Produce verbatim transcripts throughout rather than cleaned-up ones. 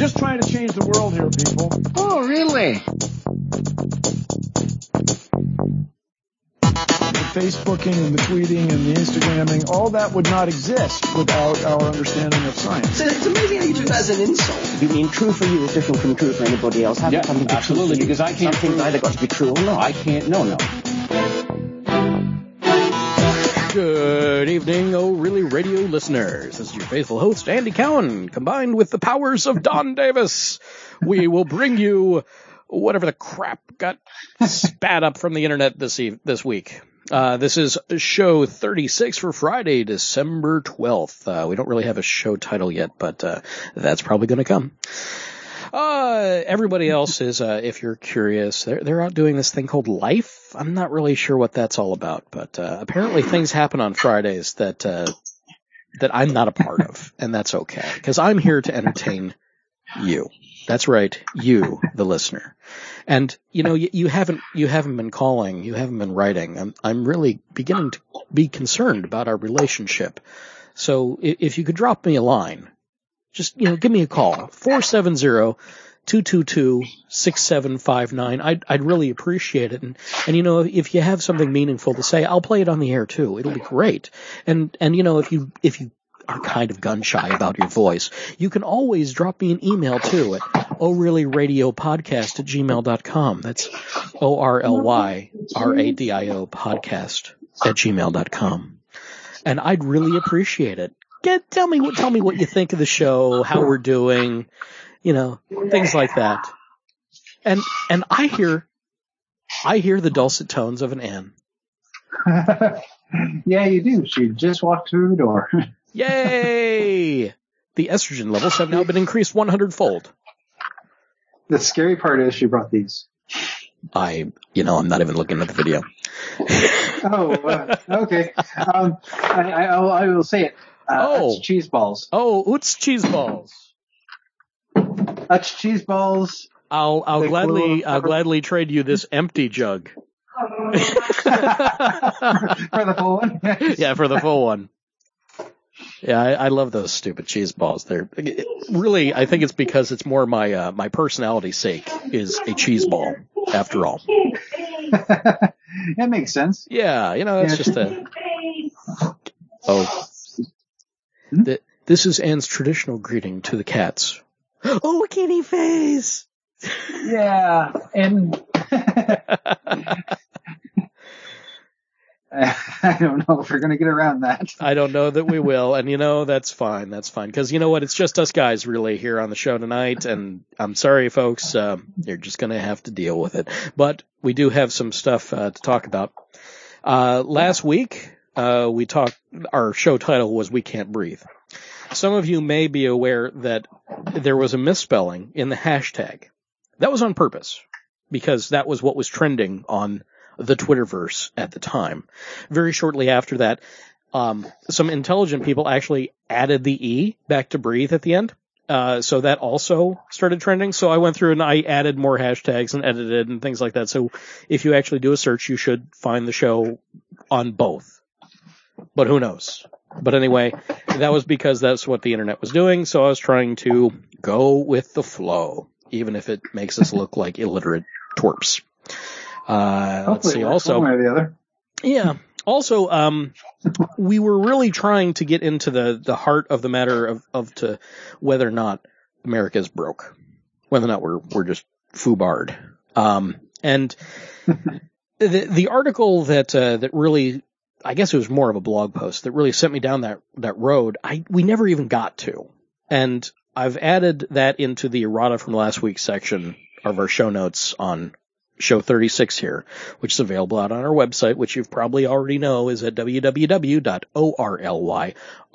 just trying to change the world here, people. Oh, really? The Facebooking and the tweeting and the Instagramming, all that would not exist without our understanding of science. So it's amazing how you do that as an insult. You mean true for you is different from true for anybody else? Having Yeah, something to be absolutely, true for you, because I can't something's prove- either got to be true or not. I can't, no, no. Good evening, oh really radio listeners. This is your faithful host, Andy Cowan, combined with the powers of Don Davis. We will bring you whatever the crap got spat up from the internet this eve- this week. Uh, this is show thirty-six for Friday, December twelfth. Uh, we don't really have a show title yet, but uh, that's probably going to come. Uh, everybody else is, uh, if you're curious, they're, they're out doing this thing called Life. I'm not really sure what that's all about, but, uh, apparently things happen on Fridays that, uh, that I'm not a part of, and that's okay, because I'm here to entertain you. That's right, you, the listener. And, you know, you, you haven't, you haven't been calling, you haven't been writing. I'm, I'm really beginning to be concerned about our relationship. So if, if you could drop me a line, just, you know, give me a call, four seven zero, two two two, six seven five nine. I'd, I'd really appreciate it. And, and, you know, if you have something meaningful to say, I'll play it on the air too. It'll be great. And, and, you know, if you, if you are kind of gun shy about your voice, you can always drop me an email too at orlyradiopodcast at gmail dot com. That's O R L Y R A D I O podcast at gmail dot com. And I'd really appreciate it. Get, tell me what, tell me what you think of the show, how we're doing, you know, things like that. And, and I hear, I hear the dulcet tones of an Anne. Yeah, you do. She just walked through the door. Yay! The estrogen levels have now been increased one hundred fold. The scary part is she brought these. I, you know, I'm not even looking at the video. Oh, uh, okay. Um, I, I, I'll- I will say it. Uh, Oh. Utz cheese balls. Oh, oots cheese balls. Utz cheese balls. I'll, I'll They gladly, flew I'll over- gladly trade you this empty jug. For the full one. Yeah, for the full one. Yeah, I, I love those stupid cheese balls. They're really, I think it's because it's more my, uh, my personality's sake is a cheese ball, after all. That makes sense. Yeah, you know, it's Yeah. just a, oh. Th- this is Anne's traditional greeting to the cats. Oh, kitty face! Yeah, and I don't know if we're going to get around that. I don't know that we will, and you know, that's fine, that's fine, because you know what, it's just us guys really here on the show tonight, and I'm sorry folks, uh, you're just gonna have to deal with it, but we do have some stuff uh, to talk about. Uh, last week, uh, we talked, our show title was We Can't Breathe. Some of you may be aware that there was a misspelling in the hashtag. That was on purpose, because that was what was trending on the Twitterverse at the time. Very shortly after that, um, some intelligent people actually added the E back to breathe at the end. Uh, so that also started trending. So I went through and I added more hashtags and edited and things like that. So if you actually do a search, you should find the show on both. But who knows? But anyway, that was because that's what the internet was doing. So I was trying to go with the flow, even if it makes us look like illiterate twerps. Uh, let's Hopefully see. it works Also, one way or the other. yeah. Also, um, we were really trying to get into the, the heart of the matter of, of to whether or not America's broke, whether or not we're, we're just foobarred. Um, and the, the article that, uh, that really, I guess it was more of a blog post that really sent me down that, that road. I, we never even got to. And I've added that into the errata from last week's section of our show notes on show thirty-six here, which is available out on our website, which you probably already know is at w w w dot orlyradio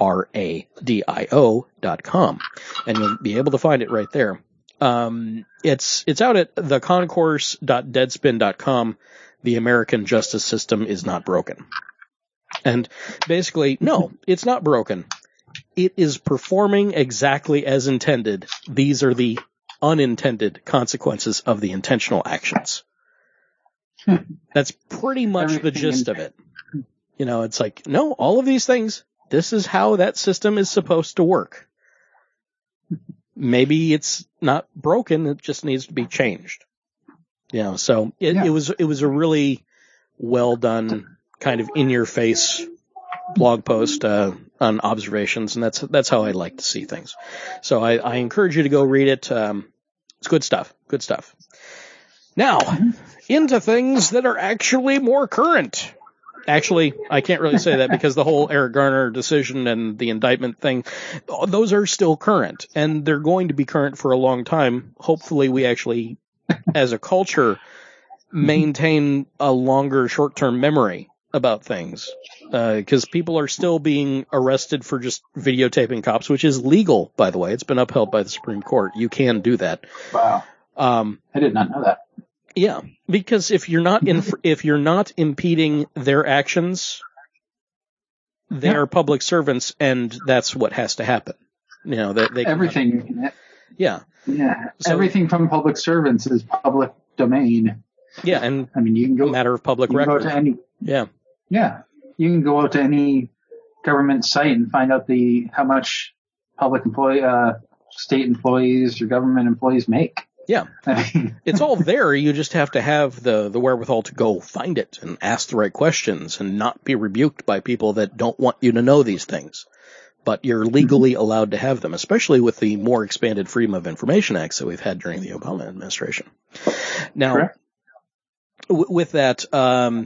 dot com. And you'll be able to find it right there. Um, it's, it's out at the concourse dot deadspin dot com. The American justice system is not broken. And basically, no, it's not broken. It is performing exactly as intended. These are the unintended consequences of the intentional actions. That's pretty much the gist of it. You know, it's like, no, all of these things, this is how that system is supposed to work. maybe it's not broken. It just needs to be changed. You know, so it, Yeah. it was, it was a really well done kind of in your face blog post, uh, on observations. And that's, that's how I like to see things. So I, I encourage you to go read it. Um, it's good stuff. Good stuff. Now, into things that are actually more current. Actually, I can't really say that because the whole Eric Garner decision and the indictment thing, those are still current, and they're going to be current for a long time. Hopefully we actually, as a culture, maintain a longer short-term memory about things, because uh, people are still being arrested for just videotaping cops, which is legal, by the way. It's been upheld by the Supreme Court. You can do that. Wow. Um, I did not know that. Yeah, because if you're not in, if you're not impeding their actions, they Yeah. are public servants, and that's what has to happen. You know, that they, they Everything. yeah, Yeah. So- Everything from public servants is public domain. yeah, and I mean, you can a go, matter of public you can go record. to any, Yeah, yeah, you can go out to any government site and find out the, how much public employee, uh, state employees or government employees make. yeah. I mean, It's all there. You just have to have the, the wherewithal to go find it and ask the right questions and not be rebuked by people that don't want you to know these things. But you're legally allowed to have them, especially with the more expanded Freedom of Information Acts that we've had during the Obama administration. Now, Correct. w- with that, um,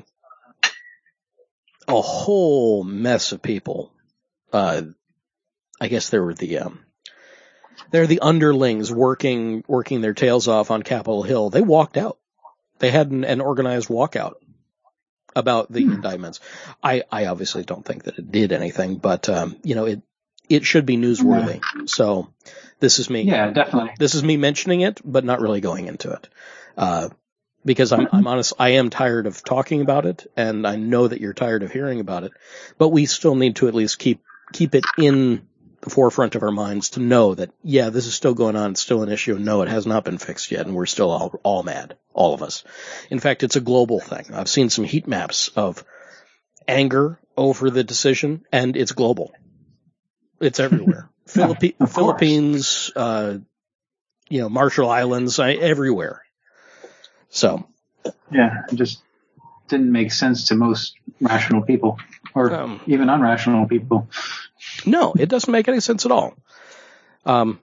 a whole mess of people, uh, I guess there were the, um, they're the underlings working, working their tails off on Capitol Hill. They walked out. They had an, an organized walkout about the hmm. indictments. I, I obviously don't think that it did anything, but, um, you know, it, it should be newsworthy. Yeah. So this is me. Yeah, definitely. This is me mentioning it, but not really going into it. Uh, because I'm, I'm honest, I am tired of talking about it, and I know that you're tired of hearing about it, but we still need to at least keep, keep it in the forefront of our minds to know that, yeah, this is still going on. It's still an issue. No, it has not been fixed yet. And we're still all, all mad. All of us. In fact, it's a global thing. I've seen some heat maps of anger over the decision, and it's global. It's everywhere. Philippi- Philippines, uh, you know, Marshall Islands, I, everywhere. So. Yeah, it just didn't make sense to most rational people, or um, even unrational people. No, it doesn't make any sense at all. Um,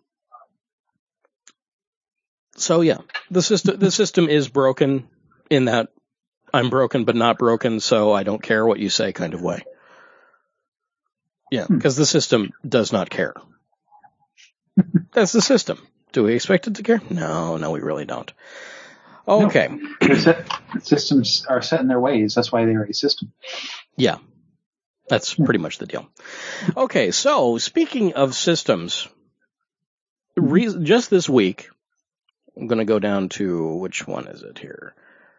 so yeah, the system, the system is broken in that I'm broken but not broken, so I don't care what you say kind of way. Yeah, because the system does not care. That's the system. Do we expect it to care? No, no, we really don't. Okay. No, set, systems are set in their ways. That's why they are a system. Yeah. That's pretty much the deal. Okay, so speaking of systems, re- just this week, I'm going to go down to, which one is it here?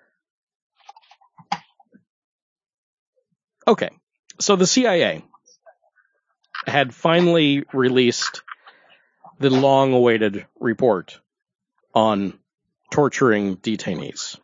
Okay, so the C I A had finally released the long-awaited report on torturing detainees.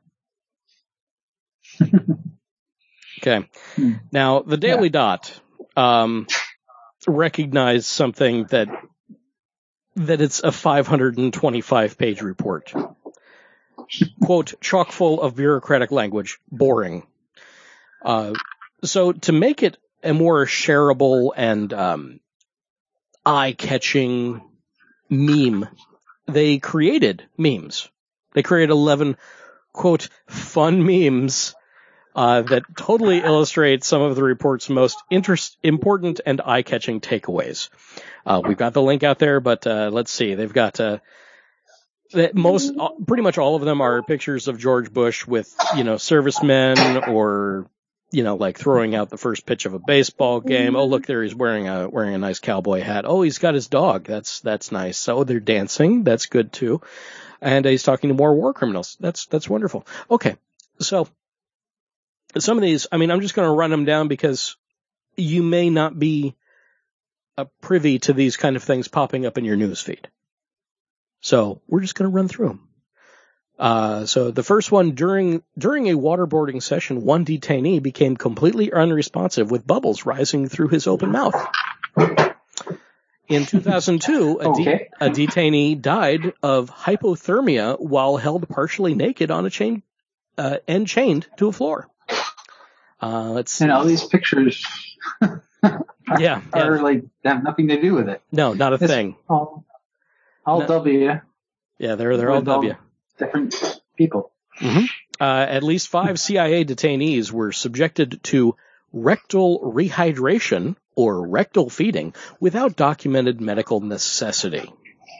Okay. Now, the Daily yeah. Dot um, recognized something that that it's a five hundred twenty-five page report. Quote, chock full of bureaucratic language, boring. Uh, so to make it a more shareable and um, eye-catching meme, they created memes. They created eleven, quote, fun memes Uh, that totally illustrates some of the report's most interest, important and eye-catching takeaways. Uh, we've got the link out there, but uh, let's see. They've got uh, that most, uh, pretty much all of them are pictures of George Bush with, you know, servicemen or, you know, like throwing out the first pitch of a baseball game. Oh, look, there he's wearing a wearing a nice cowboy hat. Oh, he's got his dog. That's that's nice. So they're dancing. That's good too. And he's talking to more war criminals. That's that's wonderful. Okay, so. Some of these, I mean, I'm just going to run them down because you may not be uh, privy to these kind of things popping up in your news feed. So we're just going to run through them. Uh, so the first one, during during a waterboarding session, one detainee became completely unresponsive with bubbles rising through his open mouth. In two thousand two, a, Okay. de- a detainee died of hypothermia while held partially naked on a chain uh, and chained to a floor. Uh, let's see. And all these pictures are, yeah, are yeah. like have nothing to do with it. No, not a It's thing. All, all No. W. Yeah, they're they're all with all W. different people. Mm-hmm. Uh, at least five C I A detainees were subjected to rectal rehydration or rectal feeding without documented medical necessity.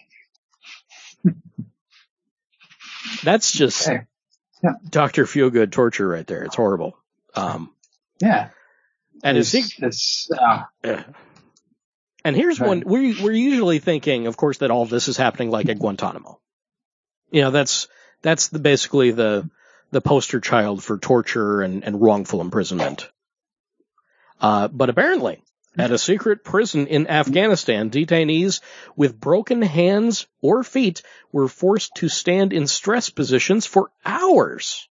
That's just Okay. Yeah. Doctor Feelgood torture right there. It's horrible. Um, Yeah. and it's, it's, it's uh, uh, and here's Right. one we we're usually thinking, of course, that all this is happening like at Guantanamo. You know, that's that's the basically the the poster child for torture and, and wrongful imprisonment. Uh, but apparently, at a secret prison in Afghanistan, detainees with broken hands or feet were forced to stand in stress positions for hours.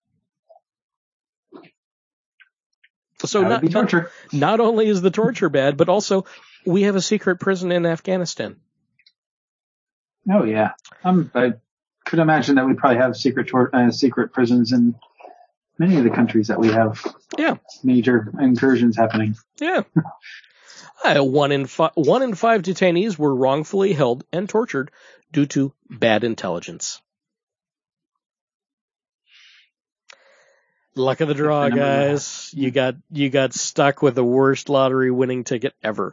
So that would not, be not, torture. not only is the torture bad, but also we have a secret prison in Afghanistan. Oh yeah. Um, I could imagine that we probably have secret tor- uh, secret prisons in many of the countries that we have Yeah. major incursions happening. Yeah. Uh, one in fi- one in five detainees were wrongfully held and tortured due to bad intelligence. Luck of the draw, Number one. guys. You got you got stuck with the worst lottery winning ticket ever.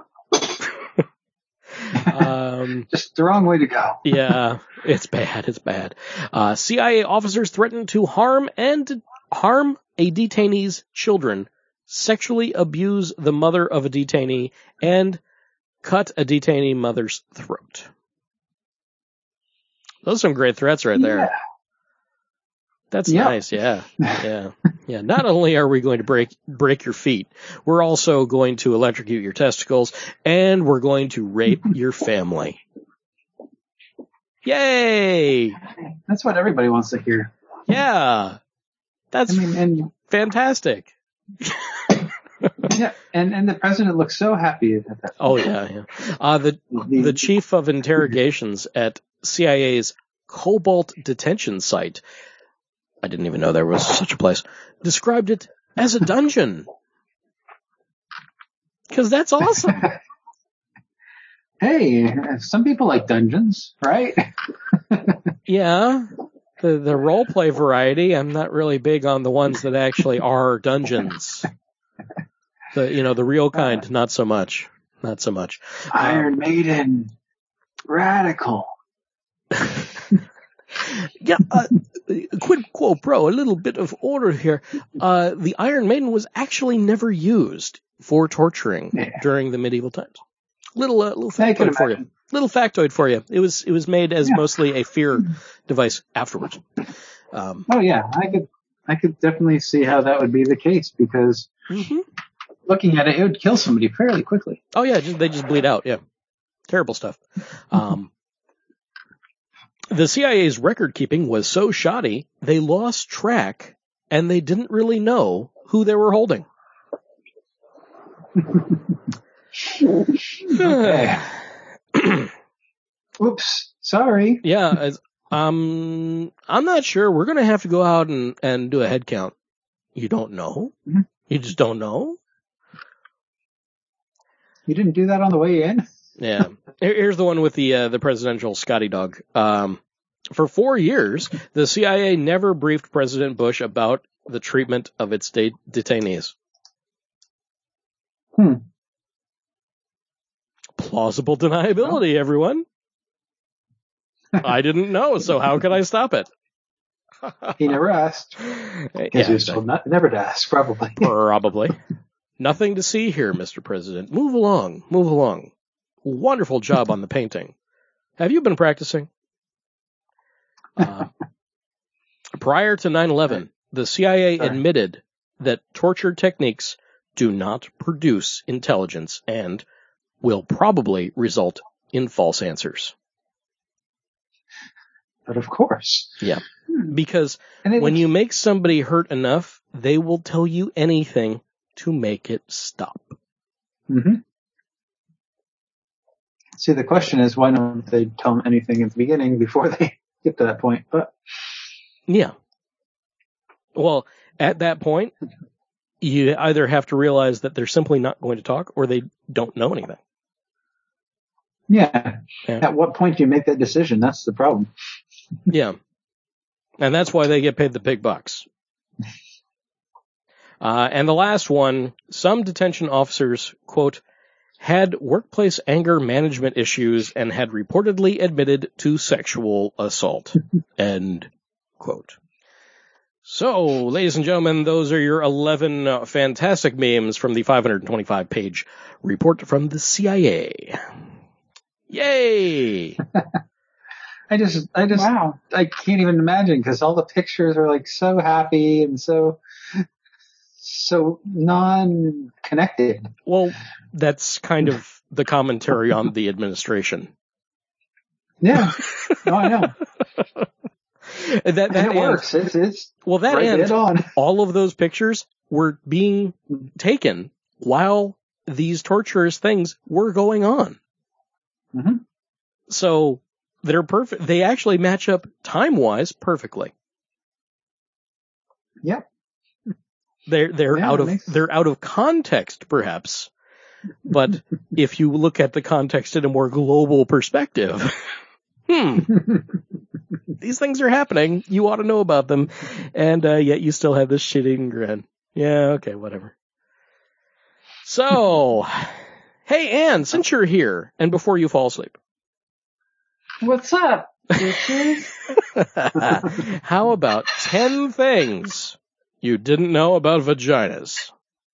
um, Just the wrong way to go. yeah, it's bad. It's bad. Uh, C I A officers threatened to harm and harm a detainee's children, sexually abuse the mother of a detainee, and cut a detainee mother's throat. Those are some great threats right there. Yeah. That's Yeah. nice. Yeah. Yeah. Yeah. Not only are we going to break, break your feet, we're also going to electrocute your testicles and we're going to rape your family. Yay. That's what everybody wants to hear. Yeah. That's I mean, and fantastic. yeah, and and the president looks so happy at that. Oh yeah. Yeah. Uh, the, the chief of interrogations at C I A's Cobalt detention site, I didn't even know there was such a place, described it as a dungeon. Because that's awesome. Hey, some people like dungeons, right? Yeah, the the role play variety. I'm not really big on the ones that actually are dungeons. The you know the real kind, not so much, not so much. Iron Um, Maiden, radical. yeah, uh, quid quo pro. A little bit of order here. Uh, the Iron Maiden was actually never used for torturing Yeah. during the medieval times. Little uh, little I can factoid for you. imagine. Little factoid for you. It was it was made as Yeah. mostly a fear device afterwards. Um, Oh yeah, I could I could definitely see how that would be the case because mhm. looking at it, it would kill somebody fairly quickly. Oh yeah, just, they just bleed out. Yeah, terrible stuff. Um, the C I A's record keeping was so shoddy they lost track and they didn't really know who they were holding. Okay. Oops, sorry. Yeah, as, um, I'm not sure. We're gonna have to go out and, and do a head count. You don't know? Mhm. You just don't know? You didn't do that on the way in? Yeah. Here- Here's the one with the uh, the presidential Scotty dog. Um, for four years, the C I A never briefed President Bush about the treatment of its de- detainees. Hmm. Plausible deniability, everyone. I didn't know, so how could I stop it? He never asked. Yeah, Because he was told not, never to ask, probably. probably. Nothing to see here, Mister President. Move along, move along. Wonderful job on the painting. Have you been practicing? Uh, prior to nine eleven, the C I A Sorry. admitted that torture techniques do not produce intelligence and will probably result in false answers. But of course. Yeah. Because And it, when you make somebody hurt enough, they will tell you anything to make it stop. hmm See, the question is, why don't they tell them anything at the beginning before they get to that point? But Yeah. Well, at that point, you either have to realize that they're simply not going to talk or they don't know anything. yeah, Yeah. at what point do you make that decision? That's the problem. Yeah. And that's why they get paid the big bucks. Uh, and the last one, some detention officers, quote, had workplace anger management issues and had reportedly admitted to sexual assault, end quote. So, ladies and gentlemen, those are your eleven uh, fantastic memes from the five hundred twenty-five page report from the C I A. Yay! I just, I just, Wow. I can't even imagine because all the pictures are like so happy and so, so non-connected. Well, that's kind of the commentary on the administration. Yeah, no, I know. That, that And it and, works. It's, it's Well, that right and dead on. all of those pictures were being taken while these torturous things were going on. Mm-hmm. So they're perfect. They actually match up time-wise perfectly. Yep. They're they're Yeah, out that of makes- they're out of context, perhaps. But if you look at the context in a more global perspective, hmm, these things are happening. You ought to know about them, and uh, yet you still have this shit-eating grin. Yeah, okay, whatever. So, hey, Anne, since you're here, and before you fall asleep, What's up, bitches? how about ten things you didn't know about vaginas?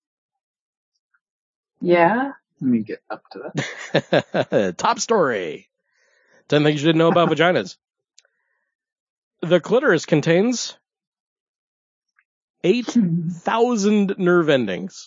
Yeah. Let me get up to that. Top story. ten things you didn't know about vaginas. The clitoris contains eight thousand nerve endings.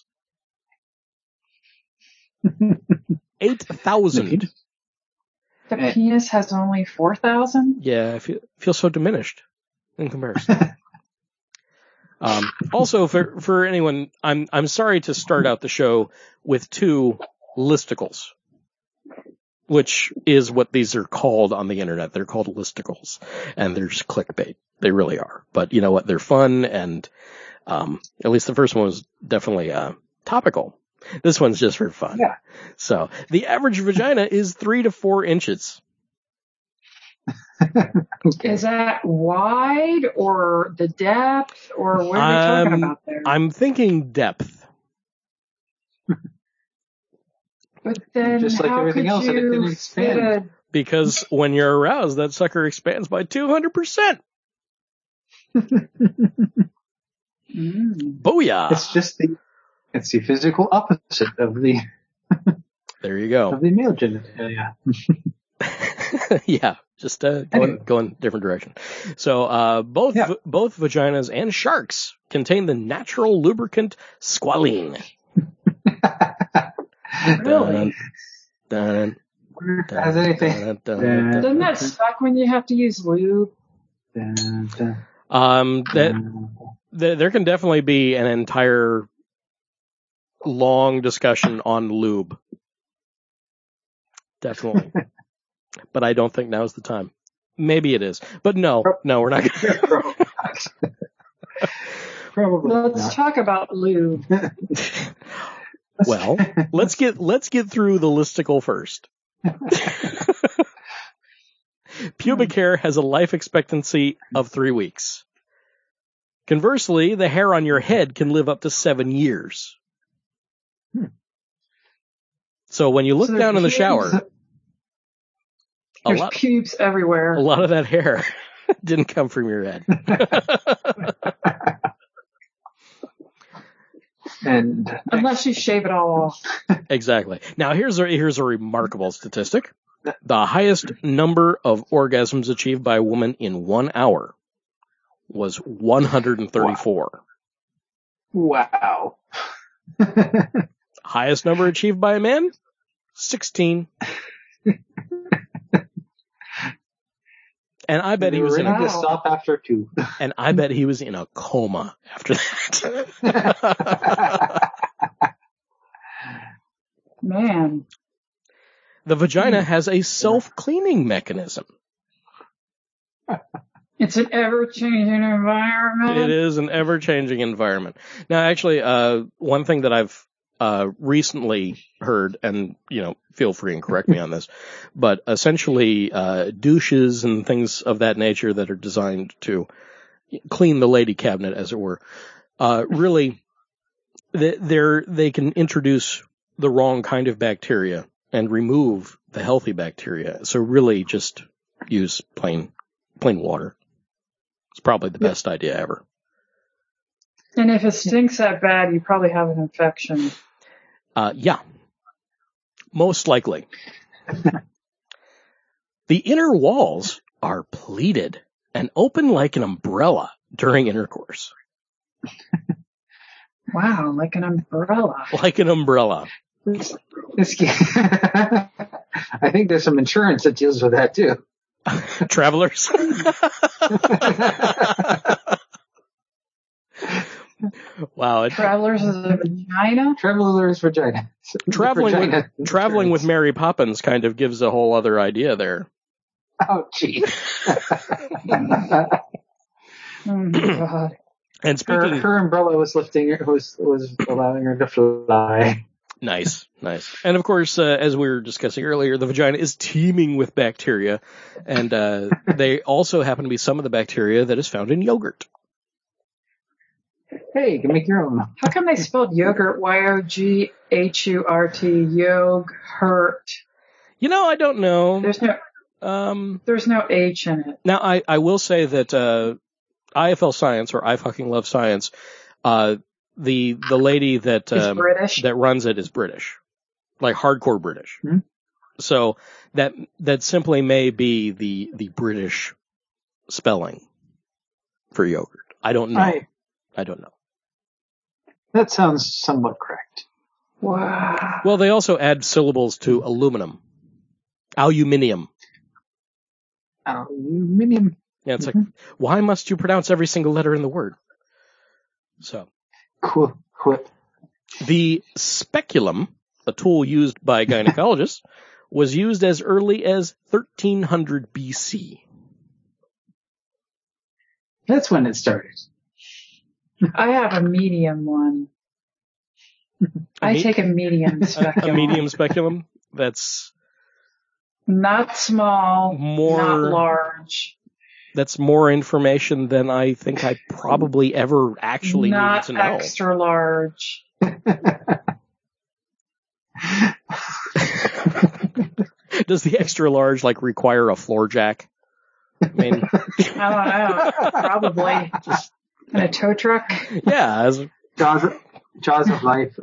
eight thousand. The Eh. penis has only four thousand? Yeah, I feel, feel so diminished in comparison. Um, also, for for anyone, I'm I'm sorry to start out the show with two listicles, which is what these are called on the internet. They're called listicles, and they're just clickbait. They really are. But you know what? They're fun, and um, at least the first one was definitely uh, topical. This one's just for fun. Yeah. So the average vagina is three to four inches. Okay. Is that wide or the depth or what are we talking Um, about there? I'm thinking depth. But then Just like how everything could else, it you didn't fit expand. Because when you're aroused, that sucker expands by two hundred percent. a... Mm. Booyah! It's just the, it's the physical opposite of the, There you go. of the male genitalia. Yeah, just uh, going Anyway. going different direction. So uh, both Yeah. v- both vaginas and sharks contain the natural lubricant squalene. Really? Dun, Wonder if it dun, has anything. dun, dun, Yeah. dun, Doesn't that suck when you have to use lube? Dun, dun, Um, that dun. th- there can definitely be an entire long discussion on lube. Definitely. But I don't think now's the time. Maybe it is. But no, no, we're not going to. Probably Let's not. talk about lube. Well, let's get let's get through the listicle first. Pubic hair has a life expectancy of three weeks. Conversely, the hair on your head can live up to seven years. Hmm. So when you look So there's down in the pubes- shower, a There's lot, pubes everywhere. a lot of that hair didn't come from your head. And Unless you shave it all off. Exactly. Now here's a here's a remarkable statistic. The highest number of orgasms achieved by a woman in one hour was one hundred thirty-four. wow. Highest number achieved by a man? sixteen. And I bet he You was were in ready a, to stop after two. and I bet he was in a coma after that. Man. The vagina has a self-cleaning mechanism. It's an ever-changing environment. It is an ever-changing environment. Now, actually, uh, one thing that I've uh, recently heard, and, you know, feel free and correct me on this, but essentially uh, douches and things of that nature that are designed to clean the lady cabinet, as it were, uh, really, they're, they can introduce the wrong kind of bacteria and remove the healthy bacteria. So really just use plain plain water. It's probably the best idea ever. And if it stinks that bad, you probably have an infection. Uh, yeah. Most likely. The inner walls are pleated and open like an umbrella during intercourse. Wow, like an umbrella. Like an umbrella. This, this, I think there's some insurance that deals with that too. Travelers. Wow. It, Travelers is a vagina? Traveler's vagina. traveling Vagina with, traveling with insurance. Mary Poppins kind of gives a whole other idea there. Oh, gee. Oh, my God. And her, speaking, her umbrella was lifting her, was, was allowing her to fly. nice, nice. And of course, uh, as we were discussing earlier, the vagina is teeming with bacteria, and uh, they also happen to be some of the bacteria that is found in yogurt. Hey, you can make your own. How come they spelled yogurt Y O G H U R T, yogurt? You know, I don't know. There's no, Um, there's no H in it. now, I, I will say that uh, I F L Science, or I Fucking Love Science, uh, the the lady that It's um, British. that runs it is British, like hardcore British. Hmm. So that that simply may be the the British spelling for yogurt. I don't know. I, I don't know. that sounds somewhat correct. Wow. Well, they also add syllables to aluminum, aluminium. Aluminium. Yeah, it's like, why must you pronounce every single letter in the word? So. Cool. Cool. The speculum, a tool used by gynecologists, was used as early as thirteen hundred B C. That's when it started. I have a medium one. I me- take a medium A, speculum. a medium speculum? That's Not small, More- not large. that's more information than I think I probably ever actually not needed to know. extra large. Does the extra large like require a floor jack? I mean, I don't know. Probably. Just in a tow truck. yeah. As, Jaws, of- Jaws of life.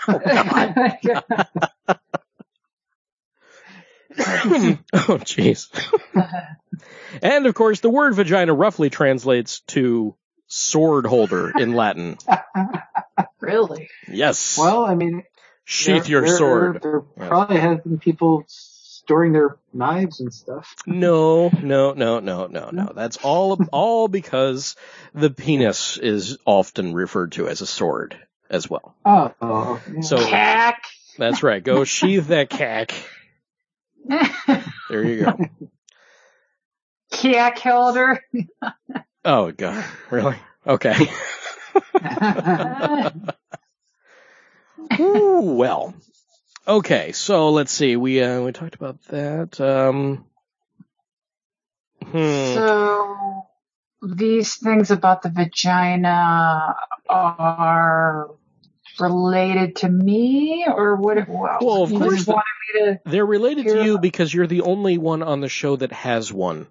oh, jeez. And of course, the word vagina roughly translates to sword holder in Latin. Really? Yes. Well, I mean, sheath there- your there- sword. There Yes. probably have been people storing their knives and stuff. No, no, no, no, no, no. That's all, all because the penis is often referred to as a sword as well. Oh, oh yeah. So Cack. that's right. Go sheath that cack. There you go. Cack holder. Oh God, really? Okay. Ooh, well. Okay, so let's see. We uh, we talked about that. Um, hmm. So these things about the vagina are related to me, or what? Well, Well, of you course just the- wanted me to. They're related to Here- you because you're the only one on the show that has one.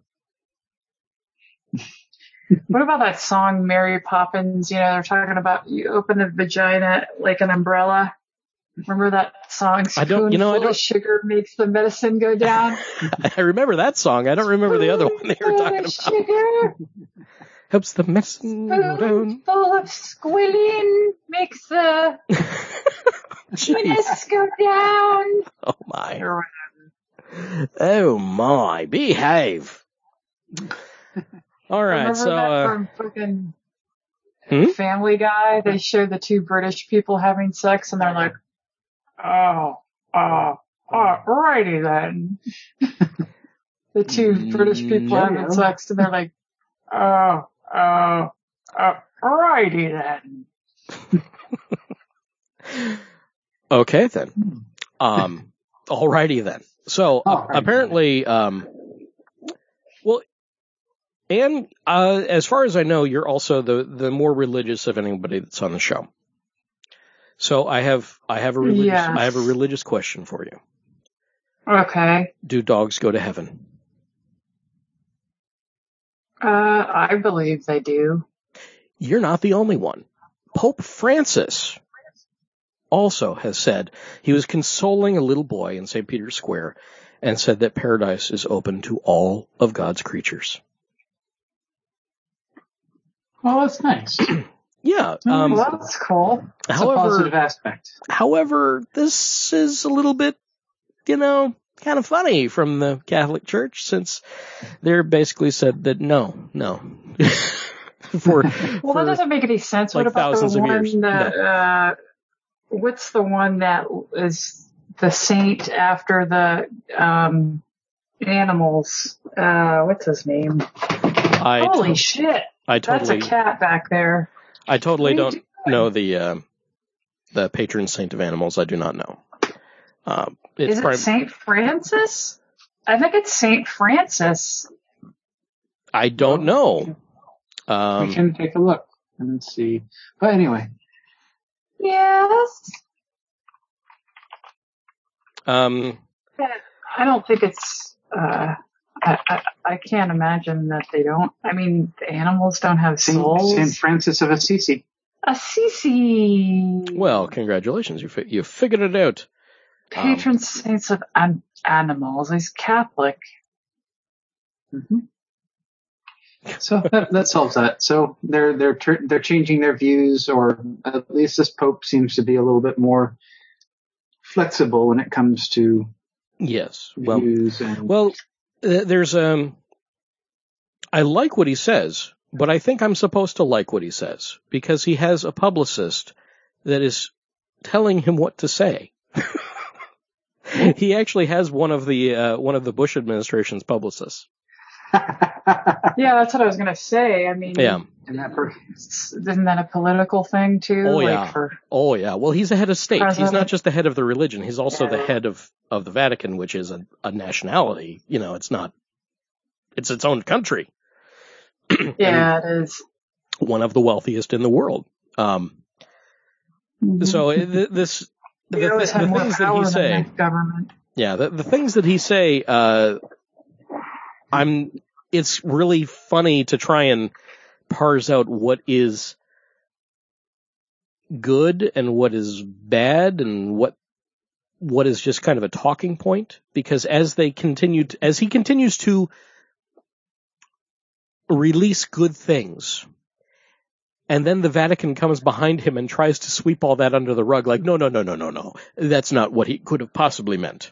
What about that song, Mary Poppins? You know, they're talking about you open the vagina like an umbrella. Remember that song? I don't- you know, I Spoonful don't- of sugar makes the medicine go down. I remember that song. I don't remember the other one they were talking about. Sugar, Helps the medicine go down. spoonful of squilling makes the Jeez. penis go down. Oh my. Or Oh my. Behave. All right. Remember So, that uh, from fucking Hmm? Family Guy? They show the two British people having sex, and they're like, "Oh, oh, Alrighty then. The two British people yeah. having sex, and they're like, oh, oh, oh, alrighty then. Okay then. Um, alrighty then. So uh, apparently, um, well, and uh, as far as I know, you're also the the more religious of anybody that's on the show. So I have I have a religious Yes. I have a religious question for you. Okay. Do dogs go to heaven? Uh, I believe they do. You're not the only one. Pope Francis also has said he was consoling a little boy in Saint Peter's Square and said that paradise is open to all of God's creatures. Well, that's nice. Yeah. Um, well, that's cool. It's however, a positive aspect. however, this is a little bit, you know, kind of funny from the Catholic Church, since they're basically said that no, no. for Well, for, that doesn't make any sense. like What about thousands the of one years. that, No. uh, what's the one that is the saint after the, um, animals? Uh, what's his name? I Holy to- shit. I That's totally a cat back there. I totally What are you don't know the uh, the patron saint of animals. I do not know. Um, it's Is it prim- Saint Francis? I think it's Saint Francis. I don't know. we Um, can take a look and see. But anyway, Yes. um, I don't think it's, uh, I, I, I can't imagine that they don't. I mean, the animals don't have Saint, souls. Saint Francis of Assisi. Assisi. well, congratulations. You fi- you figured it out. Patron saints of an- animals. He's Catholic. hmm So that, that solves that. So they're they're tur- they're changing their views, or at least this Pope seems to be a little bit more flexible when it comes to Yes. Well, views. And well, uh, there's um. I like what he says, but I think I'm supposed to like what he says because he has a publicist that is telling him what to say. He actually has one of the uh, one of the Bush administration's publicists. Yeah, that's what I was gonna say. I mean, Yeah. and that per- isn't that a political thing too? Oh, like yeah. For, Oh yeah. Well, he's the head of state. He's President. not just the head of the religion. He's also the head of, of the Vatican, which is a, a nationality. You know, it's not. It's its own country. yeah, it is. One of the wealthiest in the world. Um. So th- this. The, They always the, have the more things that power he than say. the government. Yeah, the, the things that he say, uh, I'm, it's really funny to try and parse out what is good and what is bad and what, what is just kind of a talking point, because as they continue, to, as he continues to release good things, and then the Vatican comes behind him and tries to sweep all that under the rug, like, no, no, no, no, no, no. That's not what he could have possibly meant.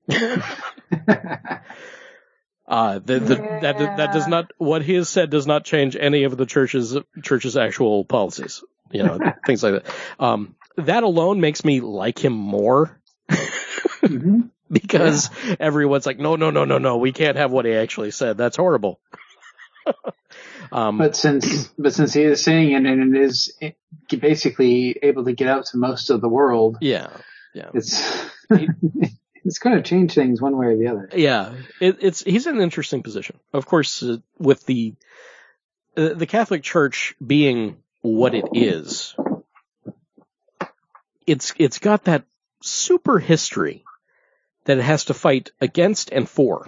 Uh, the, the, Yeah. that, that does not, what he has said does not change any of the church's, church's actual policies. You know, things like that. Um, that alone makes me like him more. mm-hmm. Because everyone's like, no, no, no, no, no, we can't have what he actually said. That's horrible. um, But since but since he is saying it and it is basically able to get out to most of the world, yeah, yeah. it's it's going to change things one way or the other. Yeah, it, it's he's in an interesting position. Of course, uh, with the uh, the Catholic Church being what it is, it's it's got that super history that it has to fight against and for.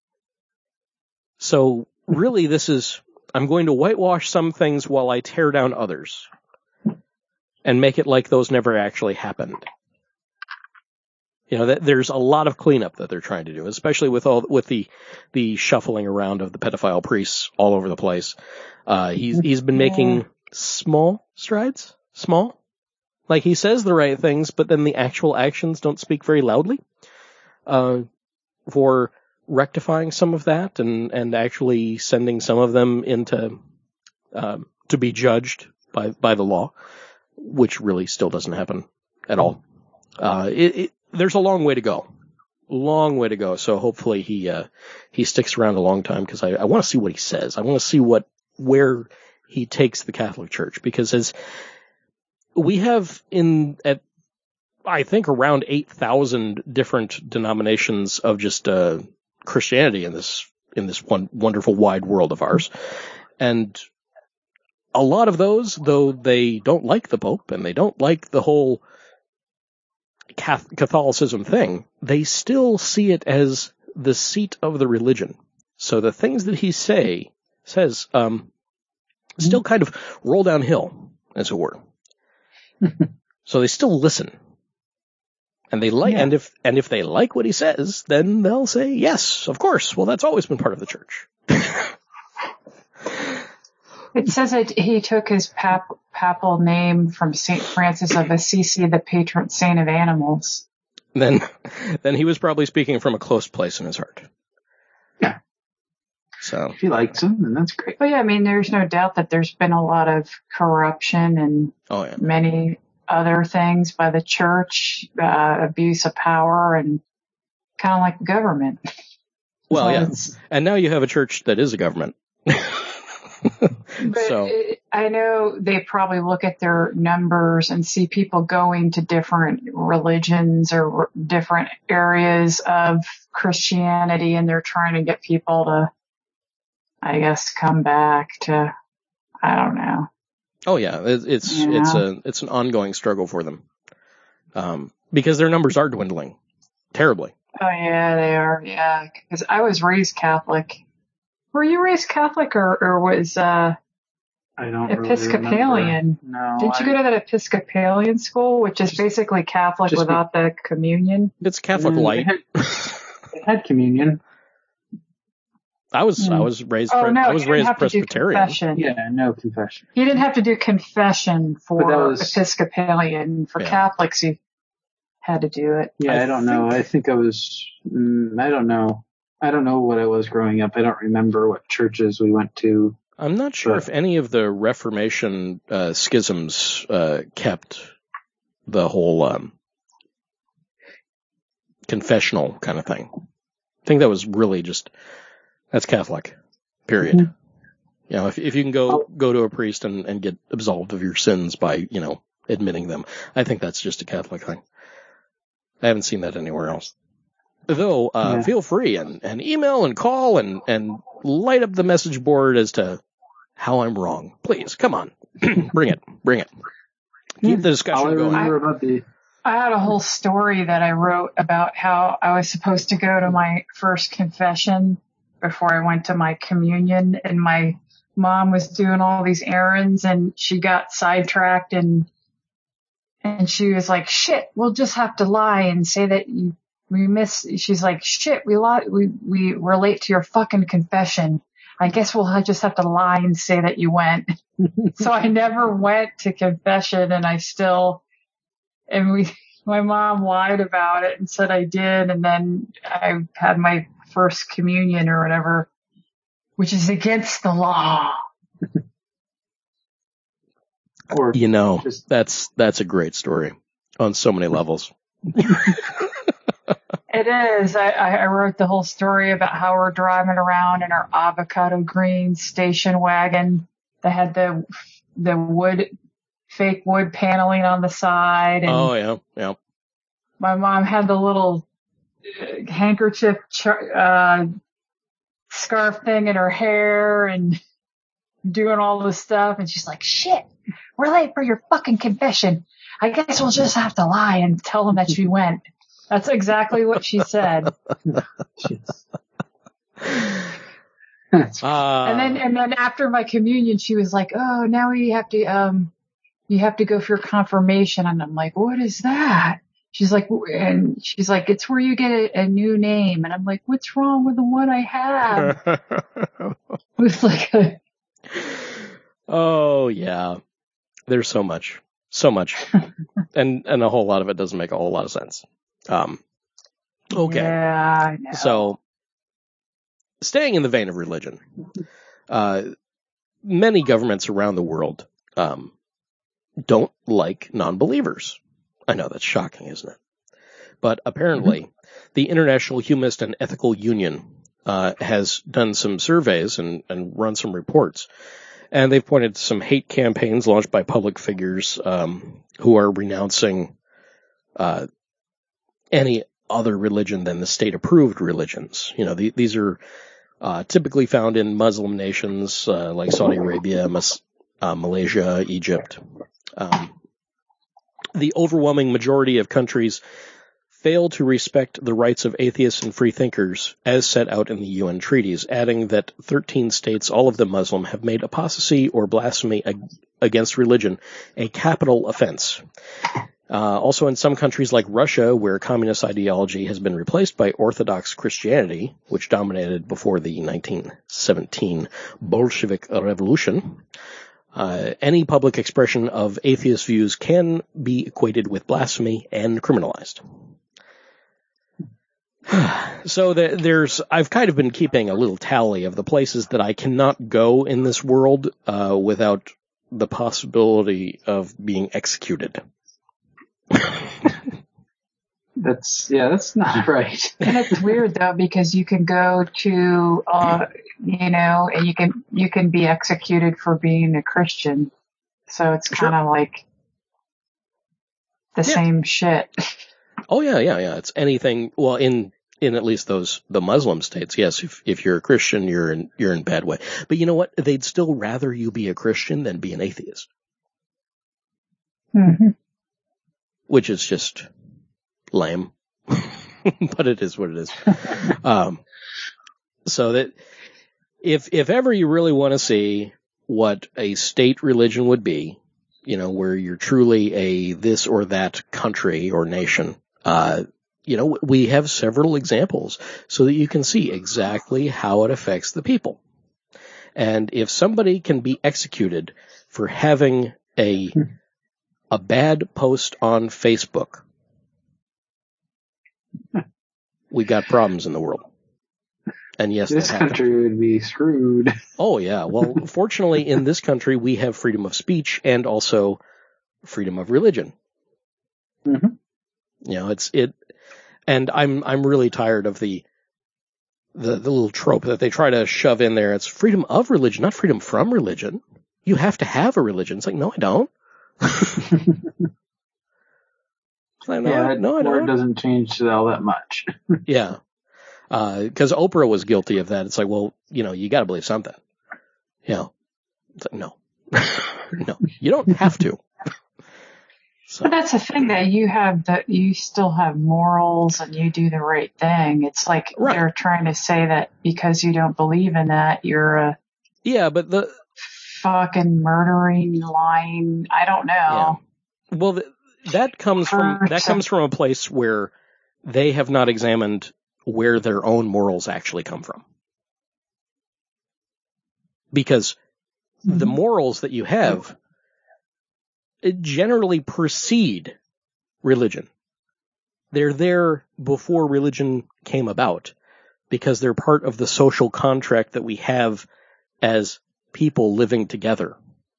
So really, this is I'm going to whitewash some things while I tear down others, and make it like those never actually happened. You know, that there's a lot of cleanup that they're trying to do, especially with all with the the shuffling around of the pedophile priests all over the place. Uh, he's he's been making small strides, small, like he says the right things, but then the actual actions don't speak very loudly. Uh, for rectifying some of that and and actually sending some of them into um, to be judged by by the law, which really still doesn't happen at all. Uh, it, it there's a long way to go. long way to go. So hopefully he uh, he sticks around a long time, because I, I want to see what he says. I want to see what where he takes the Catholic Church, because as we have in at I think around eight thousand different denominations of just uh, Christianity in this in this one wonderful wide world of ours, and a lot of those, though they don't like the Pope and they don't like the whole Catholicism thing, they still see it as the seat of the religion. So the things that he say says um, still kind of roll downhill, as it were. So they still listen, and they like, yeah. and if and if they like what he says, then they'll say yes, of course. Well, that's always been part of the church. It says that he took his pap, papal name from Saint Francis of Assisi, the patron saint of animals. Then, then he was probably speaking from a close place in his heart. Yeah. So if he likes him, then that's great. But yeah, I mean, there's no doubt that there's been a lot of corruption and oh, yeah. many other things by the church, uh, abuse of power, and kind of like the government. Well, so yeah. And now you have a church that is a government. But so. it, I know they probably look at their numbers and see people going to different religions or r- different areas of Christianity, and they're trying to get people to, I guess, come back to, I don't know. Oh yeah, it, it's you know? it's a it's an ongoing struggle for them, um, because their numbers are dwindling terribly. Oh yeah, they are. Yeah, because I was raised Catholic. Were you raised Catholic or, or was uh, I don't Episcopalian? Really no. Didn't you I, go to that Episcopalian school, which is basically Catholic without the communion? It's Catholic mm, light. It had, it had communion. I was mm. I was raised oh, no, I was you raised didn't have Presbyterian. To do confession. Yeah, no confession. You didn't have to do confession for was, Episcopalian. For yeah. Catholics, you had to do it. Yeah, I, I don't think, know. I think I was. Mm, I don't know. I don't know what I was growing up. I don't remember what churches we went to. I'm not sure but, if any of the Reformation uh, schisms uh, kept the whole um, confessional kind of thing. I think that was really just, that's Catholic, period. Mm-hmm. You know, if if you can go go to a priest and, and get absolved of your sins by, you know, admitting them, I think that's just a Catholic thing. I haven't seen that anywhere else. Though, uh, yeah. feel free and, and email and call and, and light up the message board as to how I'm wrong. Please, come on. Bring it. Bring it. Keep the discussion All I going. remember about the... I had a whole story that I wrote about how I was supposed to go to my first confession before I went to my communion, and my mom was doing all these errands and she got sidetracked and and she was like, shit, we'll just have to lie and say that you We miss, she's like, shit, we lie, we, we relate to your fucking confession. I guess we'll just have to lie and say that you went. So I never went to confession, and I still, and we, my mom lied about it and said I did. And then I had my first communion or whatever, which is against the law. Or, you know, just, that's, that's a great story on so many levels. It is. I, I wrote the whole story about how we're driving around in our avocado green station wagon that had the the wood, fake wood paneling on the side. And oh, yeah, yeah. My mom had the little uh, handkerchief uh, scarf thing in her hair and doing all this stuff. And she's like, shit, we're late for your fucking confession. I guess we'll just have to lie and tell them that you went. That's exactly what she said. Uh, and then, and then after my communion, she was like, "Oh, now you have to, um, you have to go for your confirmation." And I'm like, "What is that?" She's like, and she's like, "It's where you get a, a new name." And I'm like, "What's wrong with the one I have?" It was like, a... oh yeah, there's so much, so much, and and a whole lot of it doesn't make a whole lot of sense. Um, okay. Yeah, I know. So, staying in the vein of religion, uh, many governments around the world, um, don't like non-believers. I know that's shocking, isn't it? But apparently, the International Humanist and Ethical Union uh, has done some surveys and, and run some reports. And they've pointed to some hate campaigns launched by public figures um, who are renouncing uh, any other religion than the state-approved religions. You know, the, these are uh, typically found in Muslim nations uh, like Saudi Arabia, Mas- uh, Malaysia, Egypt. Um, the overwhelming majority of countries fail to respect the rights of atheists and free thinkers as set out in the U N treaties, adding that thirteen states, all of them Muslim, have made apostasy or blasphemy ag- against religion a capital offense. Uh, also in some countries like Russia, where communist ideology has been replaced by Orthodox Christianity, which dominated before the nineteen seventeen Bolshevik Revolution, uh, any public expression of atheist views can be equated with blasphemy and criminalized. So the, there's, I've kind of been keeping a little tally of the places that I cannot go in this world uh, without the possibility of being executed. That's, yeah, that's not right. And it's weird though, because you can go to, uh, you know, and you can, you can be executed for being a Christian. So it's kind of sure. like the yeah. same shit. Oh yeah, yeah, yeah. It's anything, well, in, in at least those, the Muslim states, yes, if, if you're a Christian, you're in, you're in bad way. But you know what? They'd still rather you be a Christian than be an atheist. Mm-hmm. Which is just lame. But it is what it is. um, so that if, if ever you really want to see what a state religion would be, you know, where you're truly a this or that country or nation, uh, you know, we have several examples so that you can see exactly how it affects the people. And if somebody can be executed for having a, a bad post on Facebook, we got problems in the world. And yes, this country would be screwed. Oh yeah. Well, fortunately in this country, we have freedom of speech and also freedom of religion. Mm-hmm. You know, it's, it, and I'm, I'm really tired of the, the, the little trope that they try to shove in there. It's freedom of religion, not freedom from religion. You have to have a religion. It's like, no, I don't. It's like, no, yeah, no, I word don't. doesn't change all that much. Yeah. Uh, cause Oprah was guilty of that. It's like, well, you know, you gotta believe something. You know, it's like, no, no, you don't have to. So. But that's the thing, that you have that you still have morals and you do the right thing. It's like right. They're trying to say that because you don't believe in that, you're a yeah, but the fucking murdering, lying. I don't know. Yeah. Well, th- that comes from that comes from a place where they have not examined where their own morals actually come from, because mm-hmm. the morals that you have generally precede religion. They're there before religion came about because they're part of the social contract that we have as people living together.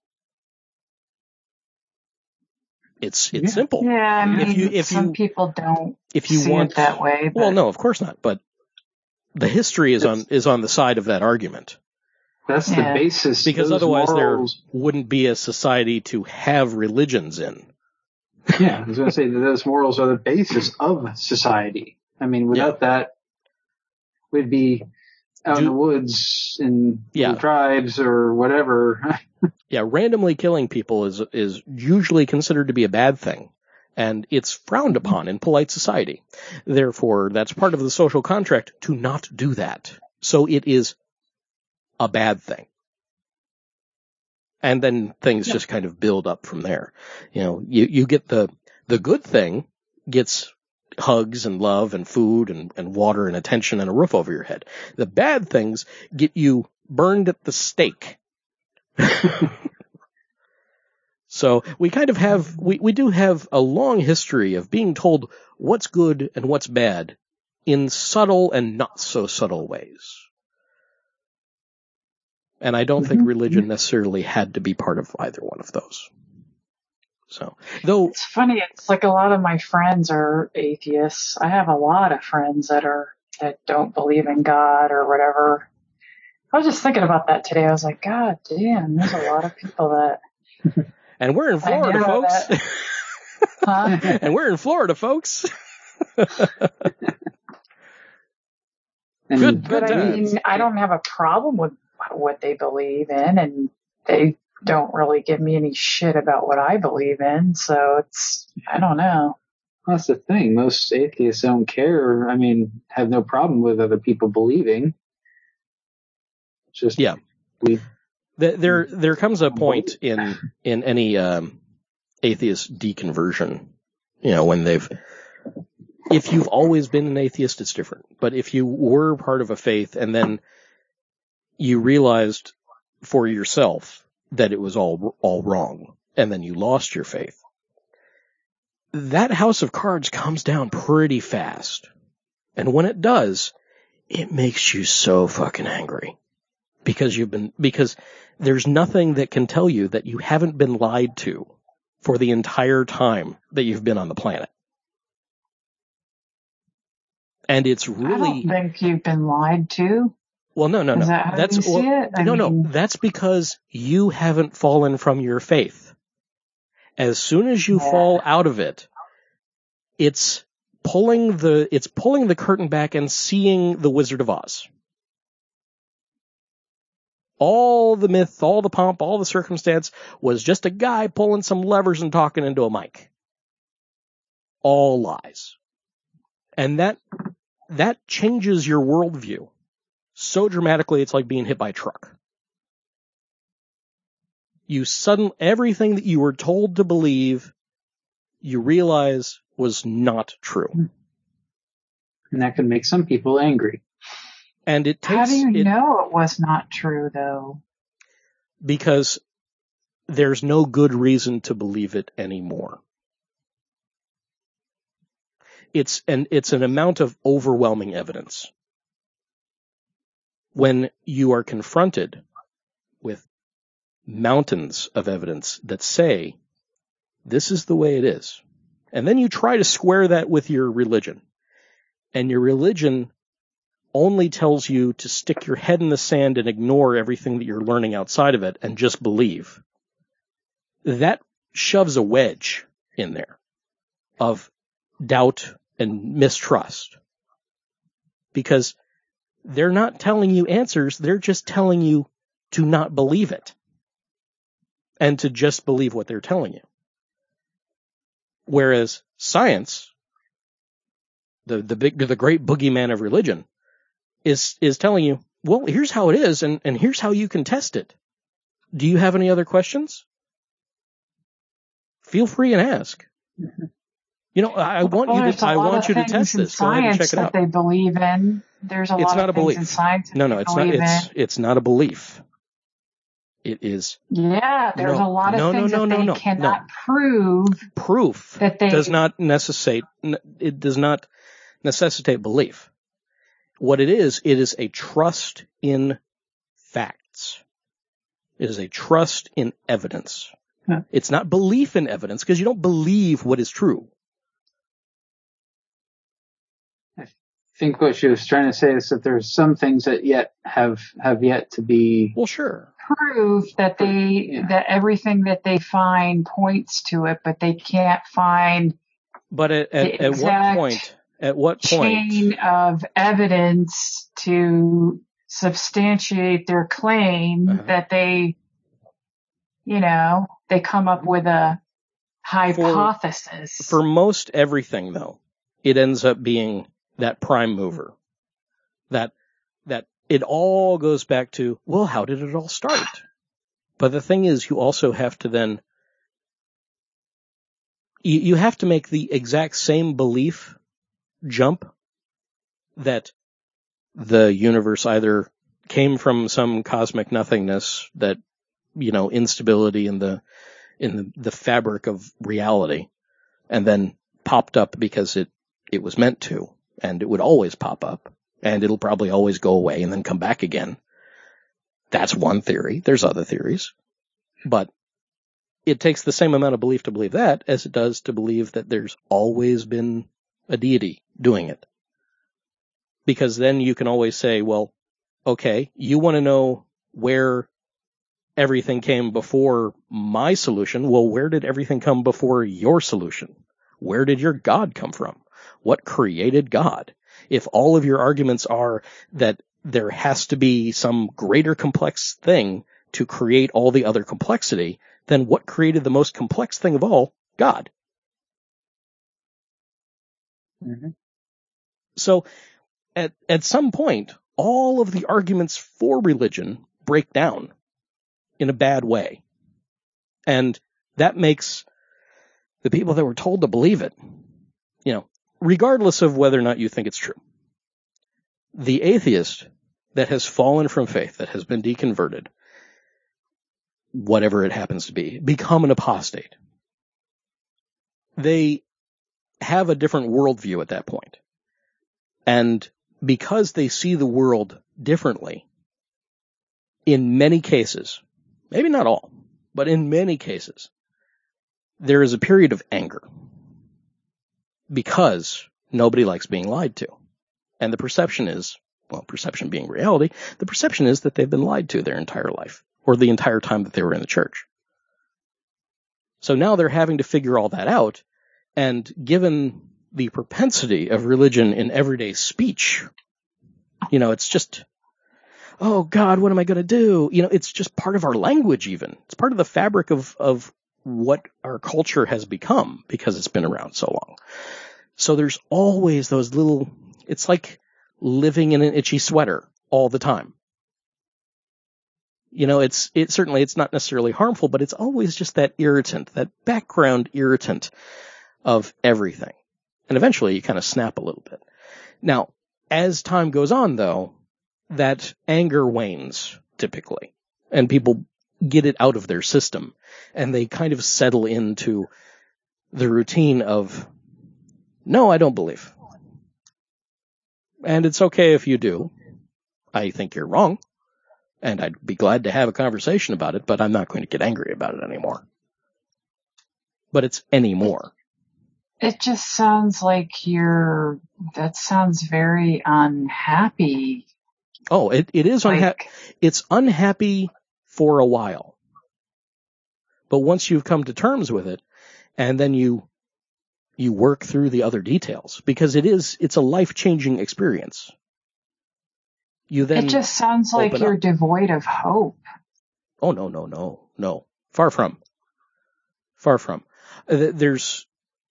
It's it's yeah. simple. Yeah, I mean, if you, if some you, people don't if you see want, it that way. But... Well, no, of course not. But the history is on is on the side of that argument. That's yeah. the basis. Because Those otherwise morals... there wouldn't be a society to have religions in. Yeah, I was going to say that those morals are the basis of society. I mean, without yeah. that, we'd be out Do, in the woods in yeah. tribes or whatever. Yeah, randomly killing people is is usually considered to be a bad thing, and it's frowned upon in polite society. Therefore, that's part of the social contract to not do that. So it is a bad thing. And then things yeah. just kind of build up from there. You know, you, you get the, the good thing gets hugs and love and food and, and water and attention and a roof over your head. The bad things get you burned at the stake. So we kind of have, we, we do have a long history of being told what's good and what's bad in subtle and not so subtle ways. And I don't mm-hmm. think religion necessarily had to be part of either one of those. So, though It's funny. It's like a lot of my friends are atheists. I have a lot of friends that are that don't believe in God or whatever. I was just thinking about that today. I was like, God damn, there's a lot of people that. And we're in Florida, I know folks. that- Huh? And we're in Florida, folks. And Good, But good I times. mean, I don't have a problem with what they believe in, and they don't really give me any shit about what I believe in. So it's, I don't know. that's the thing. Most atheists don't care. I mean, have no problem with other people believing. It's just Yeah. we. Th- There, there comes a point in in any um, atheist deconversion, you know, when they've. If you've always been an atheist, it's different. But if you were part of a faith and then you realized for yourself that it was all all wrong, and then you lost your faith, that house of cards comes down pretty fast. And when it does, it makes you so fucking angry. Because you've been, because there's nothing that can tell you that you haven't been lied to for the entire time that you've been on the planet. And it's I really, don't think you've been lied to. well, no, no, no. Is that how That's, you see well, it? I no, no. mean- That's because you haven't fallen from your faith. As soon as you Yeah. fall out of it, it's pulling the, it's pulling the curtain back and seeing the Wizard of Oz. All the myth, all the pomp, all the circumstance was just a guy pulling some levers and talking into a mic. All lies. And that, that changes your worldview so dramatically it's like being hit by a truck. You suddenly, everything that you were told to believe, you realize was not true. And that can make some people angry. And it takes, How do you it, know it was not true, though? because there's no good reason to believe it anymore. It's an, it's an amount of overwhelming evidence. When you are confronted with mountains of evidence that say, this is the way it is, and then you try to square that with your religion, and your religion only tells you to stick your head in the sand and ignore everything that you're learning outside of it and just believe, that shoves a wedge in there of doubt and mistrust. Because they're not telling you answers, they're just telling you to not believe it. And to just believe what they're telling you. Whereas science, the the big the great boogeyman of religion, is is telling you, well, here's how it is, and, and here's how you can test it. Do you have any other questions? Feel free and ask. Mm-hmm. You know, I, I want Well, you there's to a I lot want of you to things test in this. Go ahead and check science it out. that they believe in. There's a It's lot not of a belief. things in science that No, no, they it's not. believe It's in. it's not a belief. It is Yeah, there's No, a lot of no, no, things no, that no, they no, cannot no. prove. proof. That they- does not necessitate. It does not necessitate belief. What it is, it is a trust in facts. It is a trust in evidence. Huh. It's not belief in evidence because you don't believe what is true. I think what she was trying to say is that there's some things that yet have have yet to be. Well, sure. Prove that they Yeah. that everything that they find points to it, but they can't find But at, at, The at what exact point? At what point? chain of evidence to substantiate their claim Uh-huh. that they, you know, they come up with a hypothesis. For most everything, though, it ends up being that prime mover. That, that it all goes back to, well, how did it all start? But the thing is, you also have to then, you, you have to make the exact same belief jump that the universe either came from some cosmic nothingness, that, you know, instability in the, in the, the fabric of reality, and then popped up because it, it was meant to, and it would always pop up, and it'll probably always go away and then come back again. That's one theory. There's other theories. But it takes the same amount of belief to believe that as it does to believe that there's always been a deity doing it. Because then you can always say, well, okay, you want to know where everything came before my solution. Well, where did everything come before your solution? Where did your God come from? What created God? If all of your arguments are that there has to be some greater complex thing to create all the other complexity, then what created the most complex thing of all? God. Mm-hmm. So at, at some point, all of the arguments for religion break down in a bad way. And that makes the people that were told to believe it, you know, regardless of whether or not you think it's true, the atheist that has fallen from faith, that has been deconverted, whatever it happens to be, become an apostate, they have a different worldview at that point. And because they see the world differently, in many cases, maybe not all, but in many cases, there is a period of anger because nobody likes being lied to. And the perception is, well, perception being reality, the perception is that they've been lied to their entire life or the entire time that they were in the church. So now they're having to figure all that out. And given the propensity of religion in everyday speech, you know, it's just, oh God, what am I going to do? You know, it's just part of our language even. It's part of the fabric of, of what our culture has become because it's been around so long. So there's always those little, it's like living in an itchy sweater all the time. You know, it's, it certainly, it's not necessarily harmful, but it's always just that irritant, that background irritant of everything. And eventually you kind of snap a little bit. Now, as time goes on though, that anger wanes typically and people get it out of their system and they kind of settle into the routine of, no, I don't believe. And it's okay if you do. I think you're wrong. And I'd be glad to have a conversation about it, but I'm not going to get angry about it anymore. But it's anymore. It just sounds like you're, that sounds very unhappy. Oh, it, it is Like- unhappy. It's unhappy for a while. But once you've come to terms with it, and then you, you work through the other details, because it is, it's a life-changing experience. You then It just sounds like open you're up. devoid of hope. Oh, no, no, no, no. Far from. Far from. Uh, There's,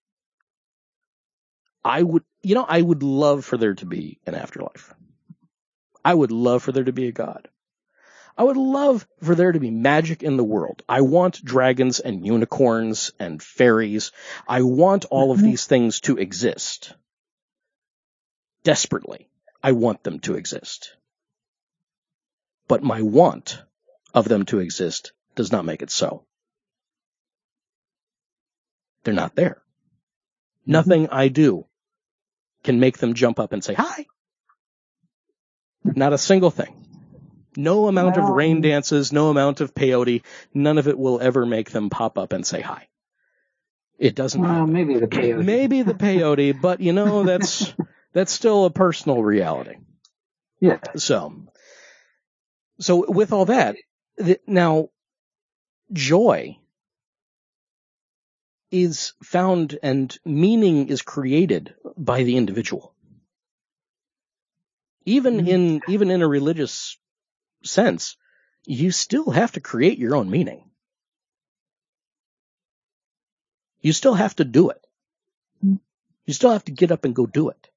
I would, you know, I would love for there to be an afterlife. I would love for there to be a God. I would love for there to be magic in the world. I want dragons and unicorns and fairies. I want all of these things to exist. Desperately, I want them to exist. But my want of them to exist does not make it so. They're not there. Nothing I do can make them jump up and say, hi. Not a single thing. No amount of Wow. rain dances, no amount of peyote, none of it will ever make them pop up and say hi. It doesn't Well, happen. maybe the peyote. Maybe the peyote, but you know, that's, that's still a personal reality. Yeah. So, so with all that, th- now, joy is found and meaning is created by the individual. Even in, even in a religious sense, you still have to create your own meaning. You still have to do it. You still have to get up and go do it.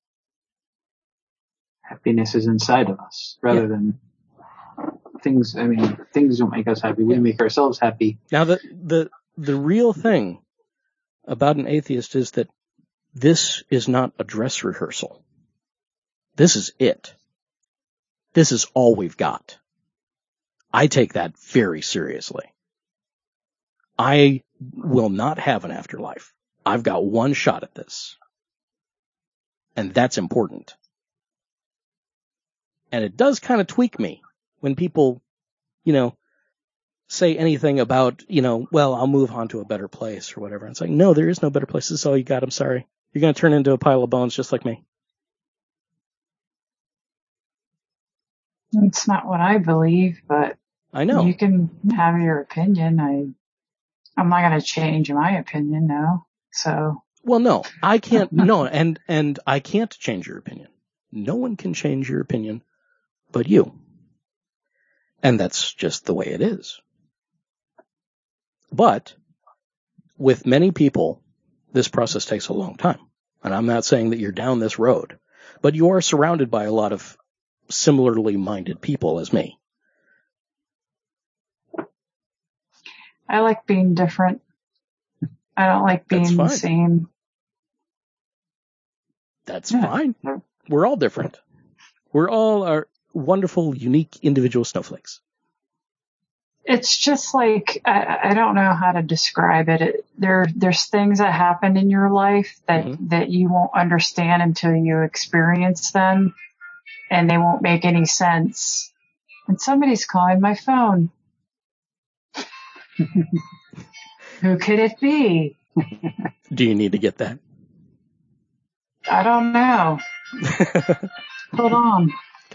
Happiness is inside of us rather Yeah. than things. I mean, things don't make us happy. We Yeah. make ourselves happy. Now, the, the, the real thing about an atheist is that this is not a dress rehearsal. This is it. This is all we've got. I take that very seriously. I will not have an afterlife. I've got one shot at this. And that's important. And it does kind of tweak me when people, you know, say anything about, you know, well, I'll move on to a better place or whatever. It's like, no, there is no better place. This is all you got. I'm sorry. You're going to turn into a pile of bones just like me. It's not what I believe, but I know. You can have your opinion. I, I'm not going to change my opinion, no. So. Well, no, I can't, no, and, and I can't change your opinion. No one can change your opinion but you. And that's just the way it is. But with many people, this process takes a long time. And I'm not saying that you're down this road, but you are surrounded by a lot of similarly minded people as me. I like being different. I don't like being the same. That's yeah. fine. We're all different. We're all our wonderful, unique, individual snowflakes. It's just like, I, I don't know how to describe it. it there, there's things that happen in your life that, mm-hmm. that you won't understand until you experience them, and they won't make any sense. And somebody's calling my phone. Who could it be? Do you need to get that? I don't know. Hold on.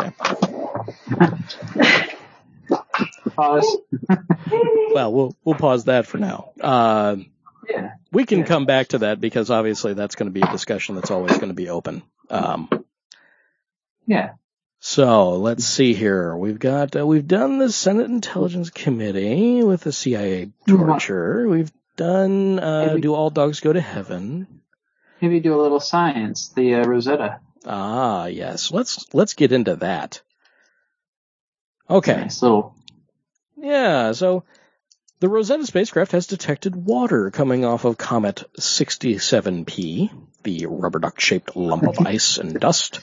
Okay. Pause. Well, we'll we'll pause that for now. Uh, yeah. We can yeah. come back to that because obviously that's going to be a discussion that's always going to be open. Um, yeah. So let's see here. We've got uh, we've done the Senate Intelligence Committee with the C I A torture. We've done uh, maybe, do all dogs go to heaven? Maybe do a little science. The uh, Rosetta. Ah, yes. Let's let's get into that. Okay. Nice little. Yeah. So the Rosetta spacecraft has detected water coming off of Comet sixty-seven P, the rubber duck-shaped lump of ice and dust.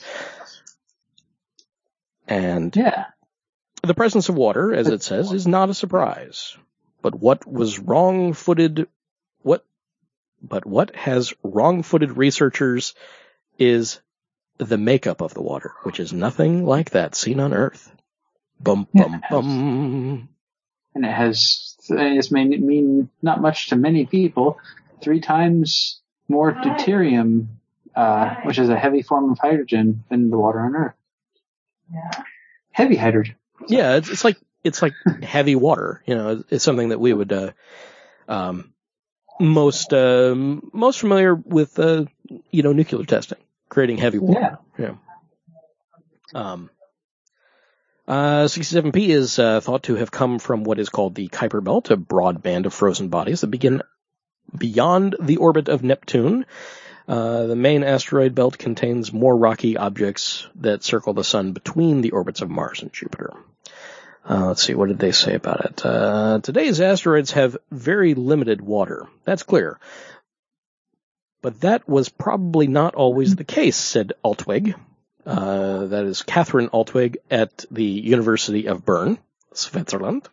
And yeah. the presence of water, as it says, is not a surprise. But what was wrong-footed, what, but what has wrong-footed researchers is the makeup of the water, which is nothing like that seen on Earth. Bum, bum, yeah, bum. And it has, this may mean not much to many people, three times more deuterium, uh, which is a heavy form of hydrogen, than the water on Earth. Yeah. Heavy hydrogen. Yeah, it's, it's like it's like heavy water. You know, it's something that we would uh, um, most uh, most familiar with. Uh, you know, nuclear testing, creating heavy water. Yeah. yeah. Um. Uh, sixty-seven P is uh, thought to have come from what is called the Kuiper Belt, a broad band of frozen bodies that begin beyond the orbit of Neptune. Uh, the main asteroid belt contains more rocky objects that circle the sun between the orbits of Mars and Jupiter. Uh, let's see, what did they say about it? Uh, today's asteroids have very limited water. That's clear. But that was probably not always the case, said Altwig. Uh, that is Catherine Altwig at the University of Bern, Switzerland.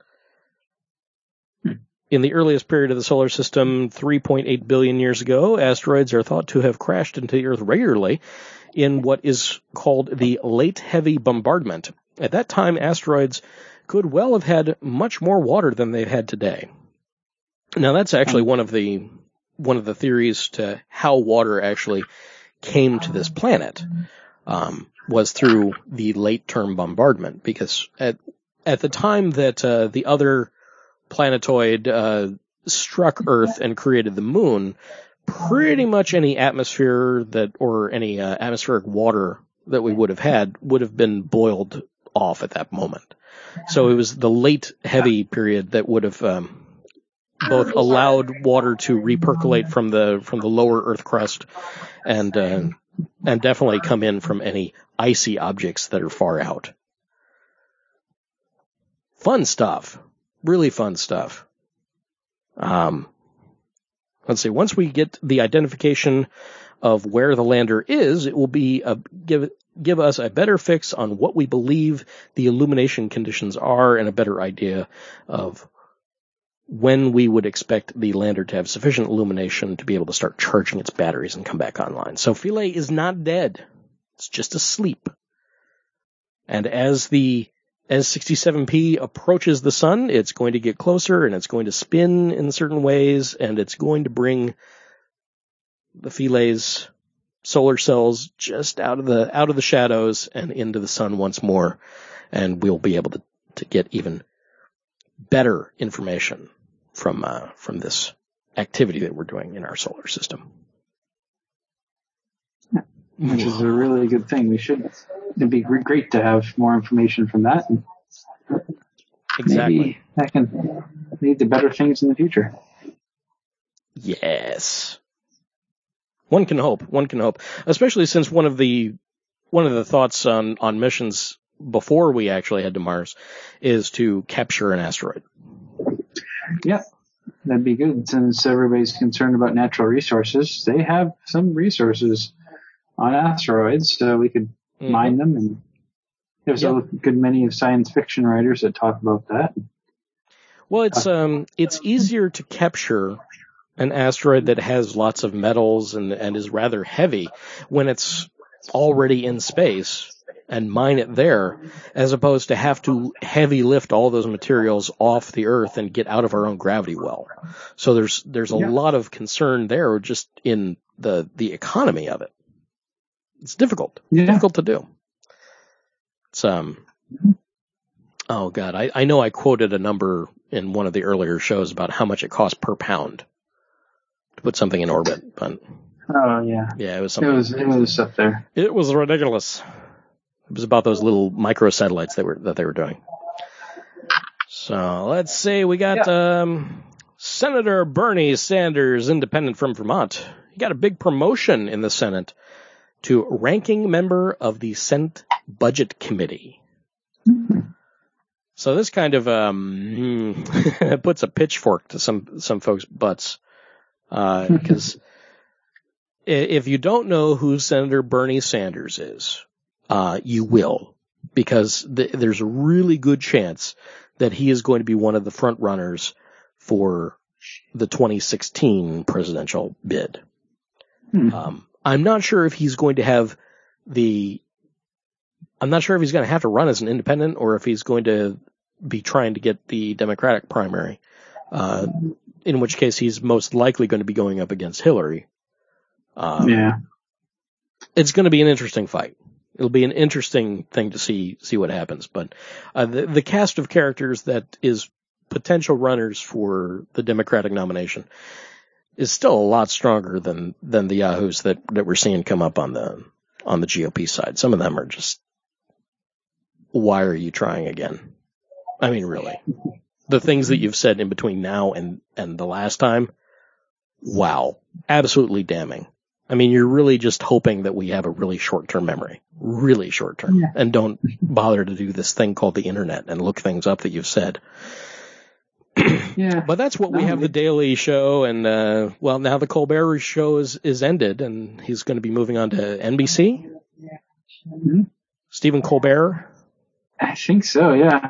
In the earliest period of the solar system, three point eight billion years ago, asteroids are thought to have crashed into the Earth regularly in what is called the late heavy bombardment. At that time, asteroids could well have had much more water than they've had today. Now, that's actually one of the one of the theories to how water actually came to this planet, um, was through the late-term bombardment, because at at the time that uh, the other planetoid uh, struck Earth and created the moon, pretty much any atmosphere that or any uh, atmospheric water that we would have had would have been boiled off at that moment. So it was the late heavy period that would have um, both allowed water to repercolate from the from the lower Earth crust and uh, and definitely come in from any icy objects that are far out. Fun stuff. Really fun stuff. Um, let's see. Once we get the identification of where the lander is, it will be a, give give us a better fix on what we believe the illumination conditions are and a better idea of when we would expect the lander to have sufficient illumination to be able to start charging its batteries and come back online. So Philae is not dead. It's just asleep. And as the as sixty-seven P approaches the sun, it's going to get closer and it's going to spin in certain ways, and it's going to bring the Philae's solar cells just out of the out of the shadows and into the sun once more, and we'll be able to, to get even better information from uh, from this activity that we're doing in our solar system. Yeah, which is a really good thing. We should. It'd be great to have more information from that. And exactly. Maybe that can lead to better things in the future. Yes. One can hope. One can hope, especially since one of the one of the thoughts on on missions before we actually head to Mars is to capture an asteroid. Yeah, that'd be good. Since everybody's concerned about natural resources, they have some resources on asteroids, so we could mm-hmm. mine them. And there's yep. a good many of science fiction writers that talk about that. Well, it's um it's easier to capture an asteroid that has lots of metals and, and is rather heavy when it's already in space and mine it there, as opposed to have to heavy lift all those materials off the Earth and get out of our own gravity well. So there's there's a yeah. lot of concern there just in the the economy of it. It's difficult. Yeah. Difficult to do. It's um oh god, I, I know I quoted a number in one of the earlier shows about how much it costs per pound to put something in orbit, but oh yeah, yeah, it was something. It was it was up there. It was ridiculous. It was about those little microsatellites that were that they were doing. So let's see, we got yeah. um, Senator Bernie Sanders, independent from Vermont. He got a big promotion in the Senate to ranking member of the Senate Budget Committee. Mm-hmm. So this kind of um, puts a pitchfork to some some folks' butts. Because uh, if you don't know who Senator Bernie Sanders is, uh, you will, because th- there's a really good chance that he is going to be one of the front runners for the twenty sixteen presidential bid. Hmm. Um, I'm not sure if he's going to have the, I'm not sure if he's going to have to run as an independent or if he's going to be trying to get the Democratic primary. Uh, in which case he's most likely going to be going up against Hillary. Um, yeah. It's going to be an interesting fight. It'll be an interesting thing to see, see what happens. But, uh, the, the cast of characters that is potential runners for the Democratic nomination is still a lot stronger than, than the yahoos that, that we're seeing come up on the, on the G O P side. Some of them are just, why are you trying again? I mean, really. The things that you've said in between now and, and the last time, wow, absolutely damning. I mean, you're really just hoping that we have a really short-term memory, really short-term, yeah. and don't bother to do this thing called the internet and look things up that you've said. Yeah. But that's what we have the Daily Show, and, uh, well, now the Colbert Show is, is ended, and he's going to be moving on to N B C? Mm-hmm. Stephen Colbert? I think so, yeah.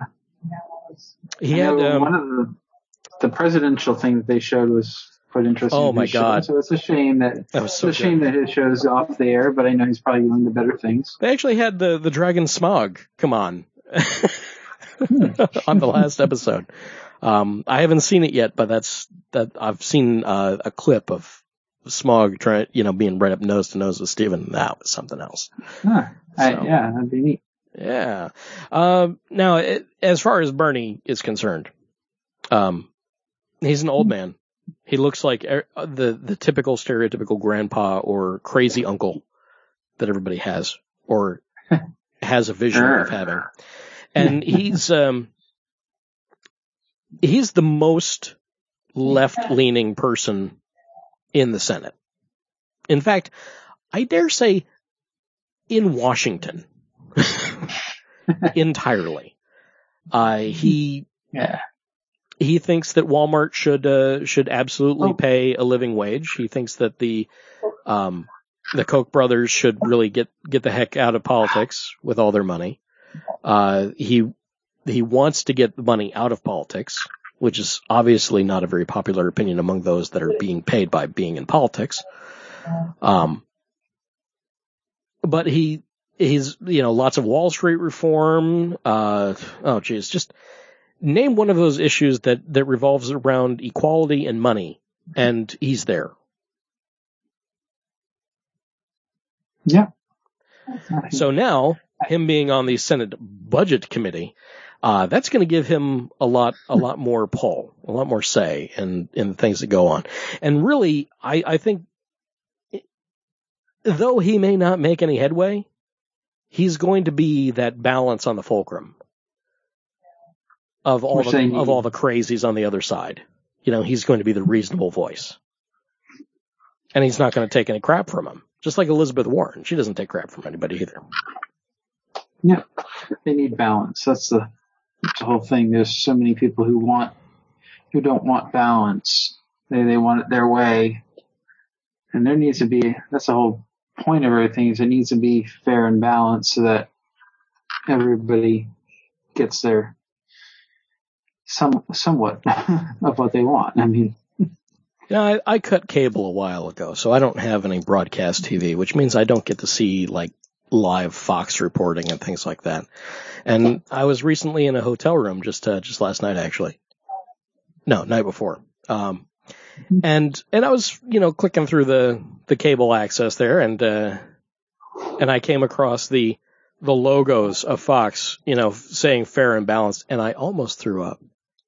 He had um, one of the the presidential thing that they showed was quite interesting. Oh my god! Show. So it's a shame that, that was so it's a shame that his show's off the air. But I know he's probably doing the better things. They actually had the the Dragon Smog come on on the last episode. Um, I haven't seen it yet, but that's that I've seen uh, a clip of Smog trying, you know, being right up nose to nose with Stephen. That was something else. Huh. So, I, yeah, that'd be neat. Yeah. Um, now, it, as far as Bernie is concerned, um, he's an old man. He looks like er, the the typical stereotypical grandpa or crazy uncle that everybody has or has a vision of having. And he's um he's the most left-leaning person in the Senate. In fact, I dare say in Washington. Entirely. Uh, he, yeah. he thinks that Walmart should, uh, should absolutely pay a living wage. He thinks that the, um, the Koch brothers should really get, get the heck out of politics with all their money. Uh, he, he wants to get the money out of politics, which is obviously not a very popular opinion among those that are being paid by being in politics. Um, but he, he's, you know, lots of Wall Street reform. Uh, oh, geez, just name one of those issues that, that revolves around equality and money, and he's there. Yeah. So now, him being on the Senate Budget Committee, uh, that's going to give him a lot, a lot more pull, a lot more say in, in the things that go on. And really, I, I think, though he may not make any headway, he's going to be that balance on the fulcrum of all the, of all the crazies on the other side. You know, he's going to be the reasonable voice. And he's not going to take any crap from him. Just like Elizabeth Warren. She doesn't take crap from anybody either. Yeah. They need balance. That's the, that's the whole thing. There's so many people who want, who don't want balance. They, they want it their way. And there needs to be, that's the whole point of everything, is it needs to be fair and balanced so that everybody gets their some somewhat of what they want. I mean, yeah, I, I cut cable a while ago, so I don't have any broadcast T V, which means I don't get to see like live Fox reporting and things like that. And I was recently in a hotel room just uh, just last night, actually. No, night before. Um, and and I was, you know, clicking through the the cable access there, and uh, and I came across the the logos of Fox, you know, saying fair and balanced, and I almost threw up.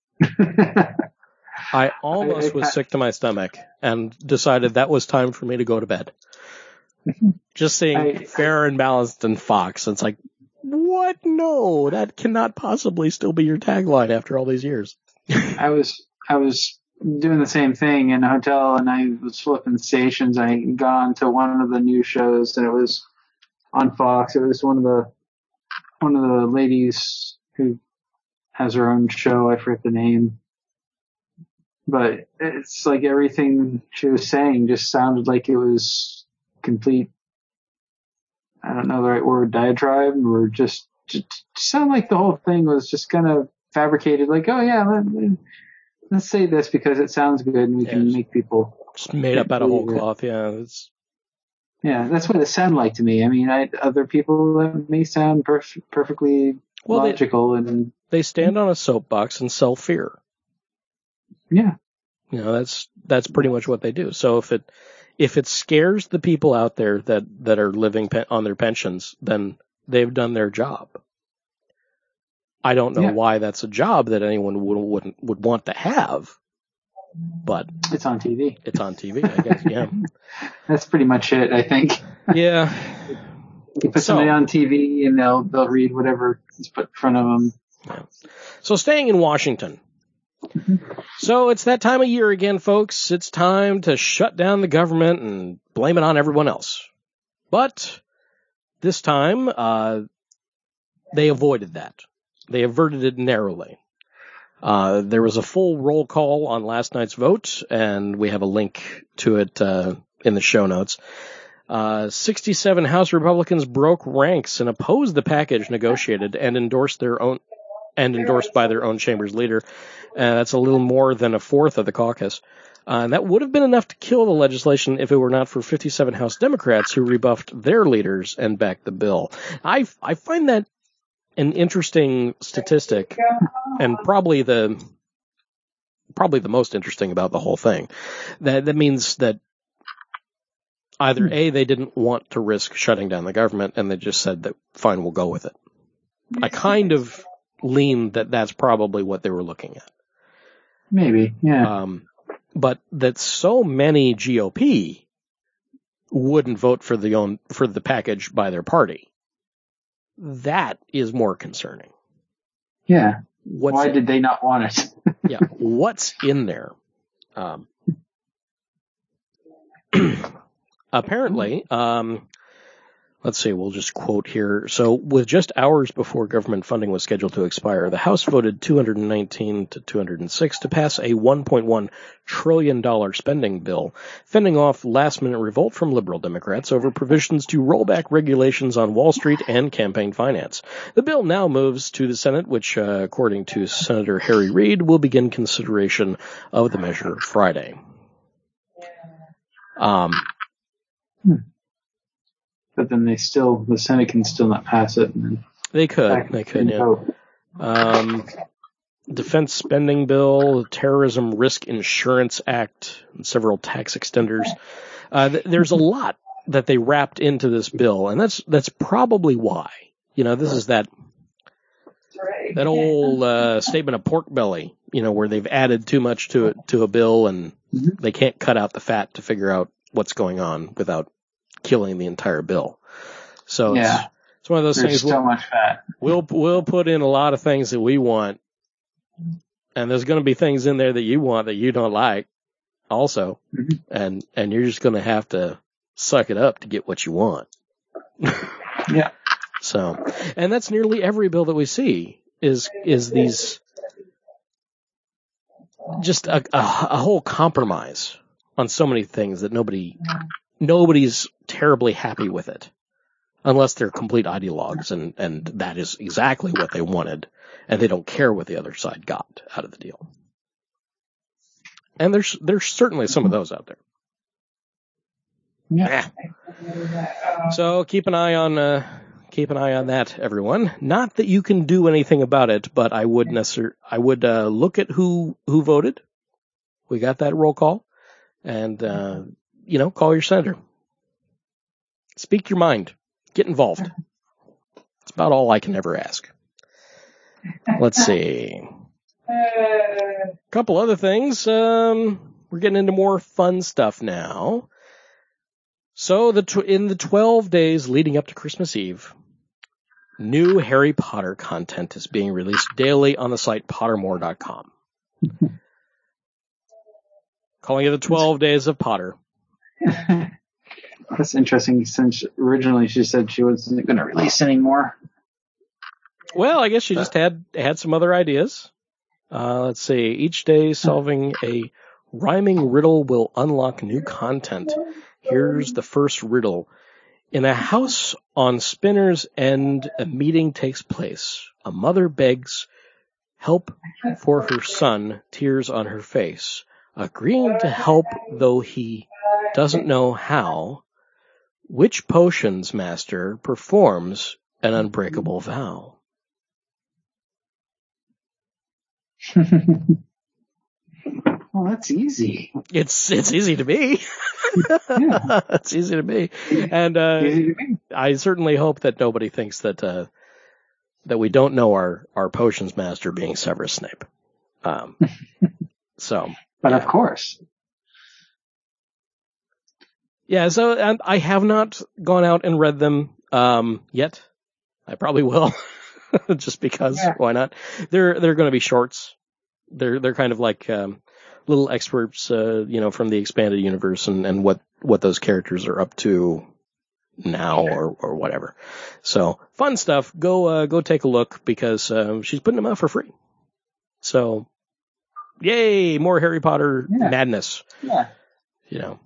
I almost was sick to my stomach and decided that was time for me to go to bed. Just seeing I, fair and balanced and Fox. It's like, what? No, that cannot possibly still be your tagline after all these years. I was, I was doing the same thing in a hotel, and I was flipping stations. I got onto one of the news shows, and it was on Fox. It was one of the, one of the ladies who has her own show. I forget the name. But it's like everything she was saying just sounded like it was complete, I don't know the right word, diatribe, or just, just sound like the whole thing was just kind of fabricated. Like, oh yeah, let, let's say this because it sounds good and we yeah, can make people. Just made up out of whole cloth, yeah. It's... Yeah, that's what it sounded like to me. I mean, I, other people that may sound perf- perfectly well, logical they, and. They stand on a soapbox and sell fear. Yeah. You know, that's, that's pretty much what they do. So if it, if it scares the people out there that, that are living pe- on their pensions, then they've done their job. I don't know yeah. why that's a job that anyone would, wouldn't, would want to have, but. It's on T V. It's on T V, I guess, yeah. That's pretty much it, I think. Yeah. You put so, somebody on T V and they'll, they'll read whatever is put in front of them. Yeah. So staying in Washington. So it's that time of year again, folks. It's time to shut down the government and blame it on everyone else. But this time, uh, they avoided that. They averted it narrowly. Uh, there was a full roll call on last night's vote, and we have a link to it uh, in the show notes. Uh, sixty-seven House Republicans broke ranks and opposed the package negotiated and endorsed their own and endorsed by their own chamber's leader. Uh, that's a little more than a fourth of the caucus. Uh, and that would have been enough to kill the legislation if it were not for fifty-seven House Democrats who rebuffed their leaders and backed the bill. I, I find that an interesting statistic, and probably the probably the most interesting about the whole thing. That that means that either A, they didn't want to risk shutting down the government, and they just said that, fine, we'll go with it. I kind of lean that that's probably what they were looking at. Maybe, yeah. Um, but that so many G O P wouldn't vote for the own for the package by their party. That is more concerning. Yeah. What's Why in, did they not want it? yeah. What's in there? Um, apparently, um, let's see, we'll just quote here. So with just hours before government funding was scheduled to expire, the House voted two hundred nineteen to two hundred six to pass a one point one trillion dollars spending bill, fending off last-minute revolt from liberal Democrats over provisions to roll back regulations on Wall Street and campaign finance. The bill now moves to the Senate, which, uh, according to Senator Harry Reid, will begin consideration of the measure Friday. Um, hmm. but then they still, the Senate can still not pass it. And then They could. They could, yeah. Um, defense spending bill, Terrorism Risk Insurance Act, and several tax extenders. Uh, th- there's a lot that they wrapped into this bill, and that's that's probably why. You know, this is that that old uh, statement of pork belly, you know, where they've added too much to it to a bill, and mm-hmm. they can't cut out the fat to figure out what's going on without killing the entire bill. So yeah. it's, it's one of those There's things. so we'll, much fat. We'll we'll put in a lot of things that we want, and there's going to be things in there that you want that you don't like, also, mm-hmm. and and you're just going to have to suck it up to get what you want. Yeah. So, and that's nearly every bill that we see is is these just a, a, a whole compromise on so many things that nobody nobody's terribly happy with it, unless they're complete ideologues, and and that is exactly what they wanted, and they don't care what the other side got out of the deal. And there's there's certainly some of those out there. Yeah. So keep an eye on uh, keep an eye on that, everyone. Not that you can do anything about it, but I would necessar- I would uh, look at who who voted. We got that roll call, and uh, you know, call your senator. Speak your mind. Get involved. It's about all I can ever ask. Let's see. A couple other things. Um, we're getting into more fun stuff now. So the tw- in the twelve days leading up to Christmas Eve, new Harry Potter content is being released daily on the site pottermore dot com. Calling it the twelve days of Potter. That's interesting, since originally she said she wasn't going to release anymore. Well, I guess she just had had some other ideas. Uh, let's see. Each day solving a rhyming riddle will unlock new content. Here's the first riddle. In a house on Spinner's End, a meeting takes place. A mother begs help for her son, tears on her face. Agreeing to help, though he doesn't know how, which potions master performs an unbreakable vow? Well, that's easy. It's it's easy to be. Yeah. It's easy to be, and uh, easy to be. I certainly hope that nobody thinks that uh, that we don't know our, our potions master being Severus Snape. Um, so, but yeah. Of course, yeah. So, and I have not gone out and read them um, yet. I probably will, just because. Yeah. Why not? They're they're going to be shorts. They're they're kind of like um, little excerpts, uh, you know, from the expanded universe and, and what, what those characters are up to now or, or whatever. So fun stuff. Go uh, go take a look, because um, she's putting them out for free. So yay, more Harry Potter yeah. madness. Yeah. You know.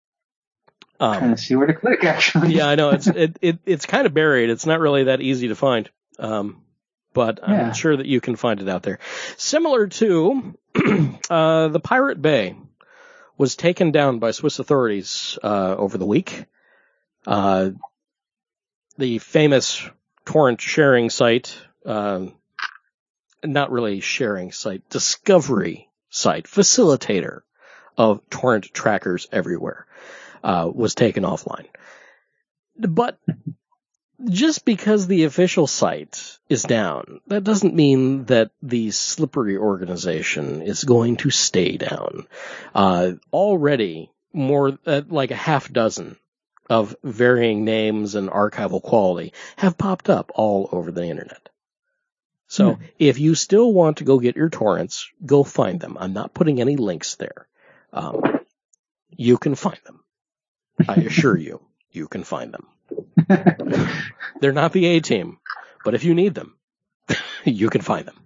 Um, trying to see where to click, actually. Yeah, I know it's it, it it's kind of buried. It's not really that easy to find. Um, But I'm yeah. sure that you can find it out there. Similar to uh, the Pirate Bay was taken down by Swiss authorities uh, over the week. Uh, the famous torrent sharing site, uh, not really sharing site, discovery site, facilitator of torrent trackers everywhere, uh, was taken offline. But just because the official site is down, that doesn't mean that the slippery organization is going to stay down. Uh, already more, uh, like a half dozen of varying names and archival quality have popped up all over the internet. So hmm. if you still want to go get your torrents, go find them. I'm not putting any links there. Um, you can find them. I assure you, you can find them. They're not the A-team, but if you need them, you can find them.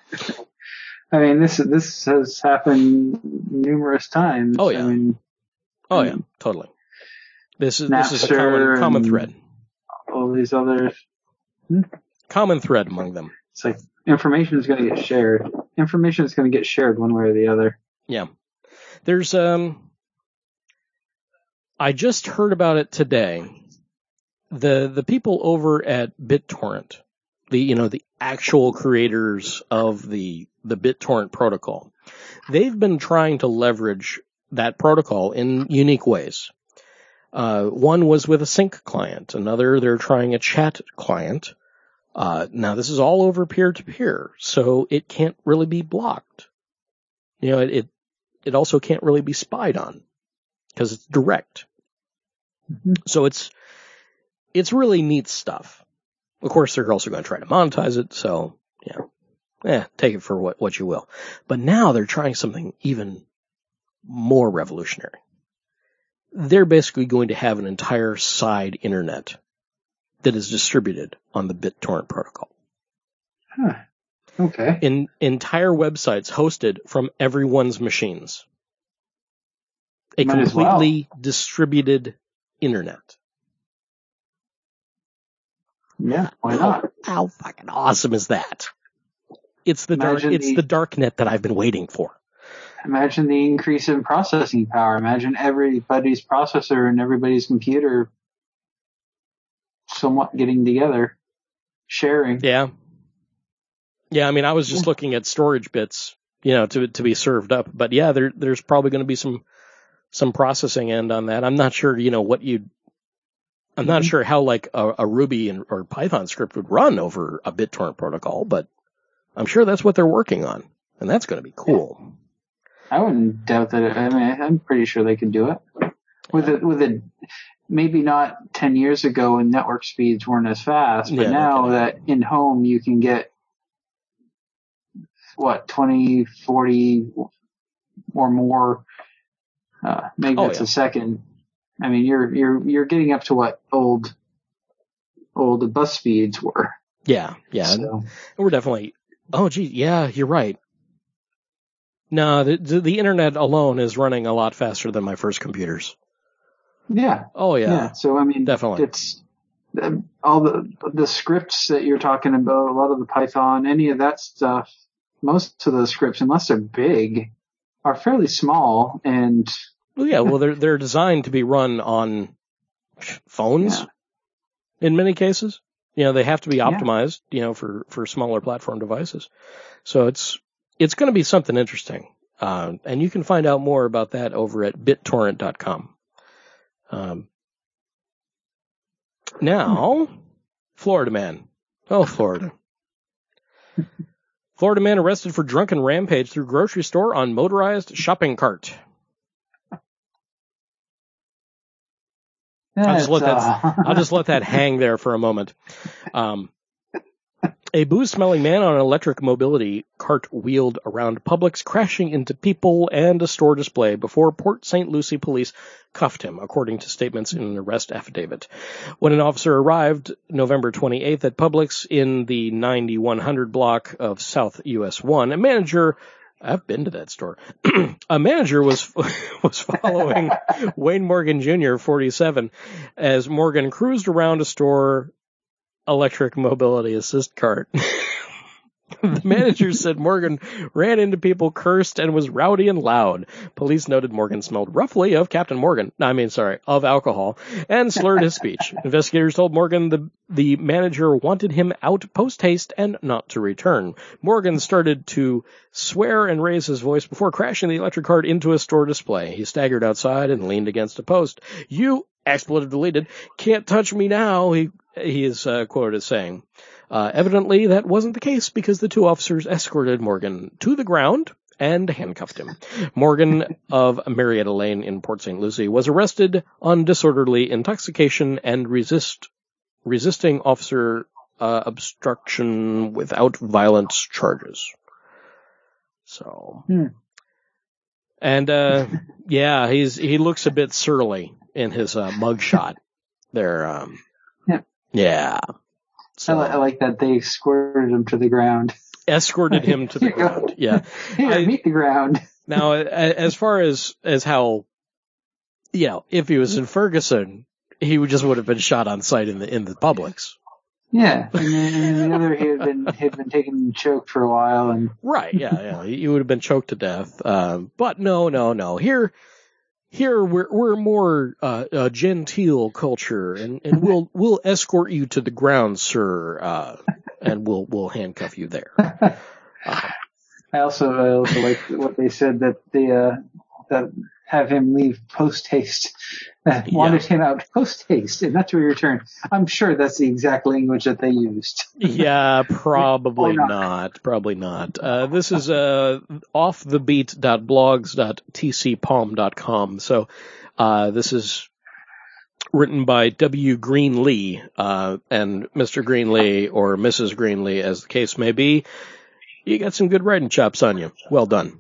I mean, this this has happened numerous times. Oh yeah. I mean, oh yeah, totally. This is this is a common common thread. All these others. Hmm? Common thread among them. It's like information is going to get shared. Information is going to get shared one way or the other. Yeah. There's um. I just heard about it today. the the people over at BitTorrent, the you know the actual creators of the the BitTorrent protocol, they've been trying to leverage that protocol in unique ways. Uh, one was with a sync client. Another, they're trying a chat client. Uh, now this is all over peer-to-peer, so it can't really be blocked. You know, it, it, it also can't really be spied on because it's direct. Mm-hmm. So it's, it's really neat stuff. Of course, they're also going to try to monetize it, so, you know, eh, take it for what, what you will. But now they're trying something even more revolutionary. They're basically going to have an entire side internet that is distributed on the BitTorrent protocol. Huh. Okay. In entire websites hosted from everyone's machines. A Might completely well. distributed internet. Yeah, why not? How, how fucking awesome is that? It's the dark, Imagine it's the- the dark net that I've been waiting for. Imagine the increase in processing power. Imagine everybody's processor and everybody's computer somewhat getting together, sharing. Yeah. Yeah, I mean, I was just looking at storage bits, you know, to to be served up. But yeah, there there's probably going to be some some processing end on that. I'm not sure, you know, what you'd, I'm not Mhm. sure how like a, a Ruby and, or Python script would run over a BitTorrent protocol, but I'm sure that's what they're working on. And that's going to be cool. I wouldn't doubt that. It, I mean, I'm pretty sure they could do it. With a, with a, maybe not ten years ago when network speeds weren't as fast, but Yeah, no now kidding. that in home you can get, what, twenty, forty or more uh, megabits Oh, yeah. a second. I mean, you're, you're, you're getting up to what old, old bus speeds were. Yeah, yeah. So, We're definitely, oh gee, yeah, you're right. No, the, the the internet alone is running a lot faster than my first computers. yeah. Oh yeah, Yeah. So, I mean, definitely. it's um, all the, the scripts that you're talking about, a lot of the Python, any of that stuff, most of those scripts, unless they're big, are fairly small and Well, yeah, well they're they're designed to be run on phones Yeah. in many cases. You know, they have to be Yeah. optimized, you know, for for smaller platform devices. So it's it's going to be something interesting. Uh, and you can find out more about that over at BitTorrent dot com. Um, now, Florida man. Oh, Florida. Florida man arrested for drunken rampage through grocery store on motorized shopping cart. I'll just let that uh, I'll just let that hang there for a moment. Um, a booze-smelling man on an electric mobility cart wheeled around Publix, crashing into people and a store display before Port Saint Lucie police cuffed him, according to statements in an arrest affidavit. When an officer arrived November twenty-eighth at Publix in the ninety-one hundred block of South U S one, a manager I've been to that store. A manager was was following Wayne Morgan Junior, forty-seven, as Morgan cruised around a store electric mobility assist cart. The manager said Morgan ran into people, cursed, and was rowdy and loud. Police noted Morgan smelled roughly of Captain Morgan, I mean, sorry, of alcohol, and slurred his speech. Investigators told Morgan the, the manager wanted him out post-haste and not to return. Morgan started to swear and raise his voice before crashing the electric cart into a store display. He staggered outside and leaned against a post. "You," expletive deleted, "can't touch me now," he, he is uh, quoted as saying. Uh, evidently, that wasn't the case because the two officers escorted Morgan to the ground and handcuffed him. Morgan of Marietta Lane in Port Saint Lucie was arrested on disorderly intoxication and resist resisting officer uh, obstruction without violence charges. So, Hmm. and uh, yeah, he's he looks a bit surly in his uh, mugshot there. Um, Yeah. yeah. So. I, li- I like that they escorted him to the ground. Escorted him to the Here you go. ground. Yeah. Here, I- meet the ground. Now, a- as far as as how, you know, if he was in Ferguson, he would just would have been shot on sight in the in the Publix. Yeah, and then and the other he had been he had been taken and choked for a while, and Right. Yeah. Yeah. He would have been choked to death. Um, but no, no, no. Here, here we're we're more uh, uh, genteel culture, and, and we'll we'll escort you to the ground, sir, uh, and we'll we'll handcuff you there. Uh, I also I also like what they said that they uh that have him leave post haste. Uh, wanted Yeah. him out post haste and not to return. I'm sure that's the exact language that they used. Yeah, probably Or not. not. Probably not. Uh, this is uh, off the beat dot blogs dot t c palm dot com. So uh, this is written by W. Greenlee, uh, and Mister Greenlee, or Missus Greenlee, as the case may be. You got some good writing chops on you. Well done.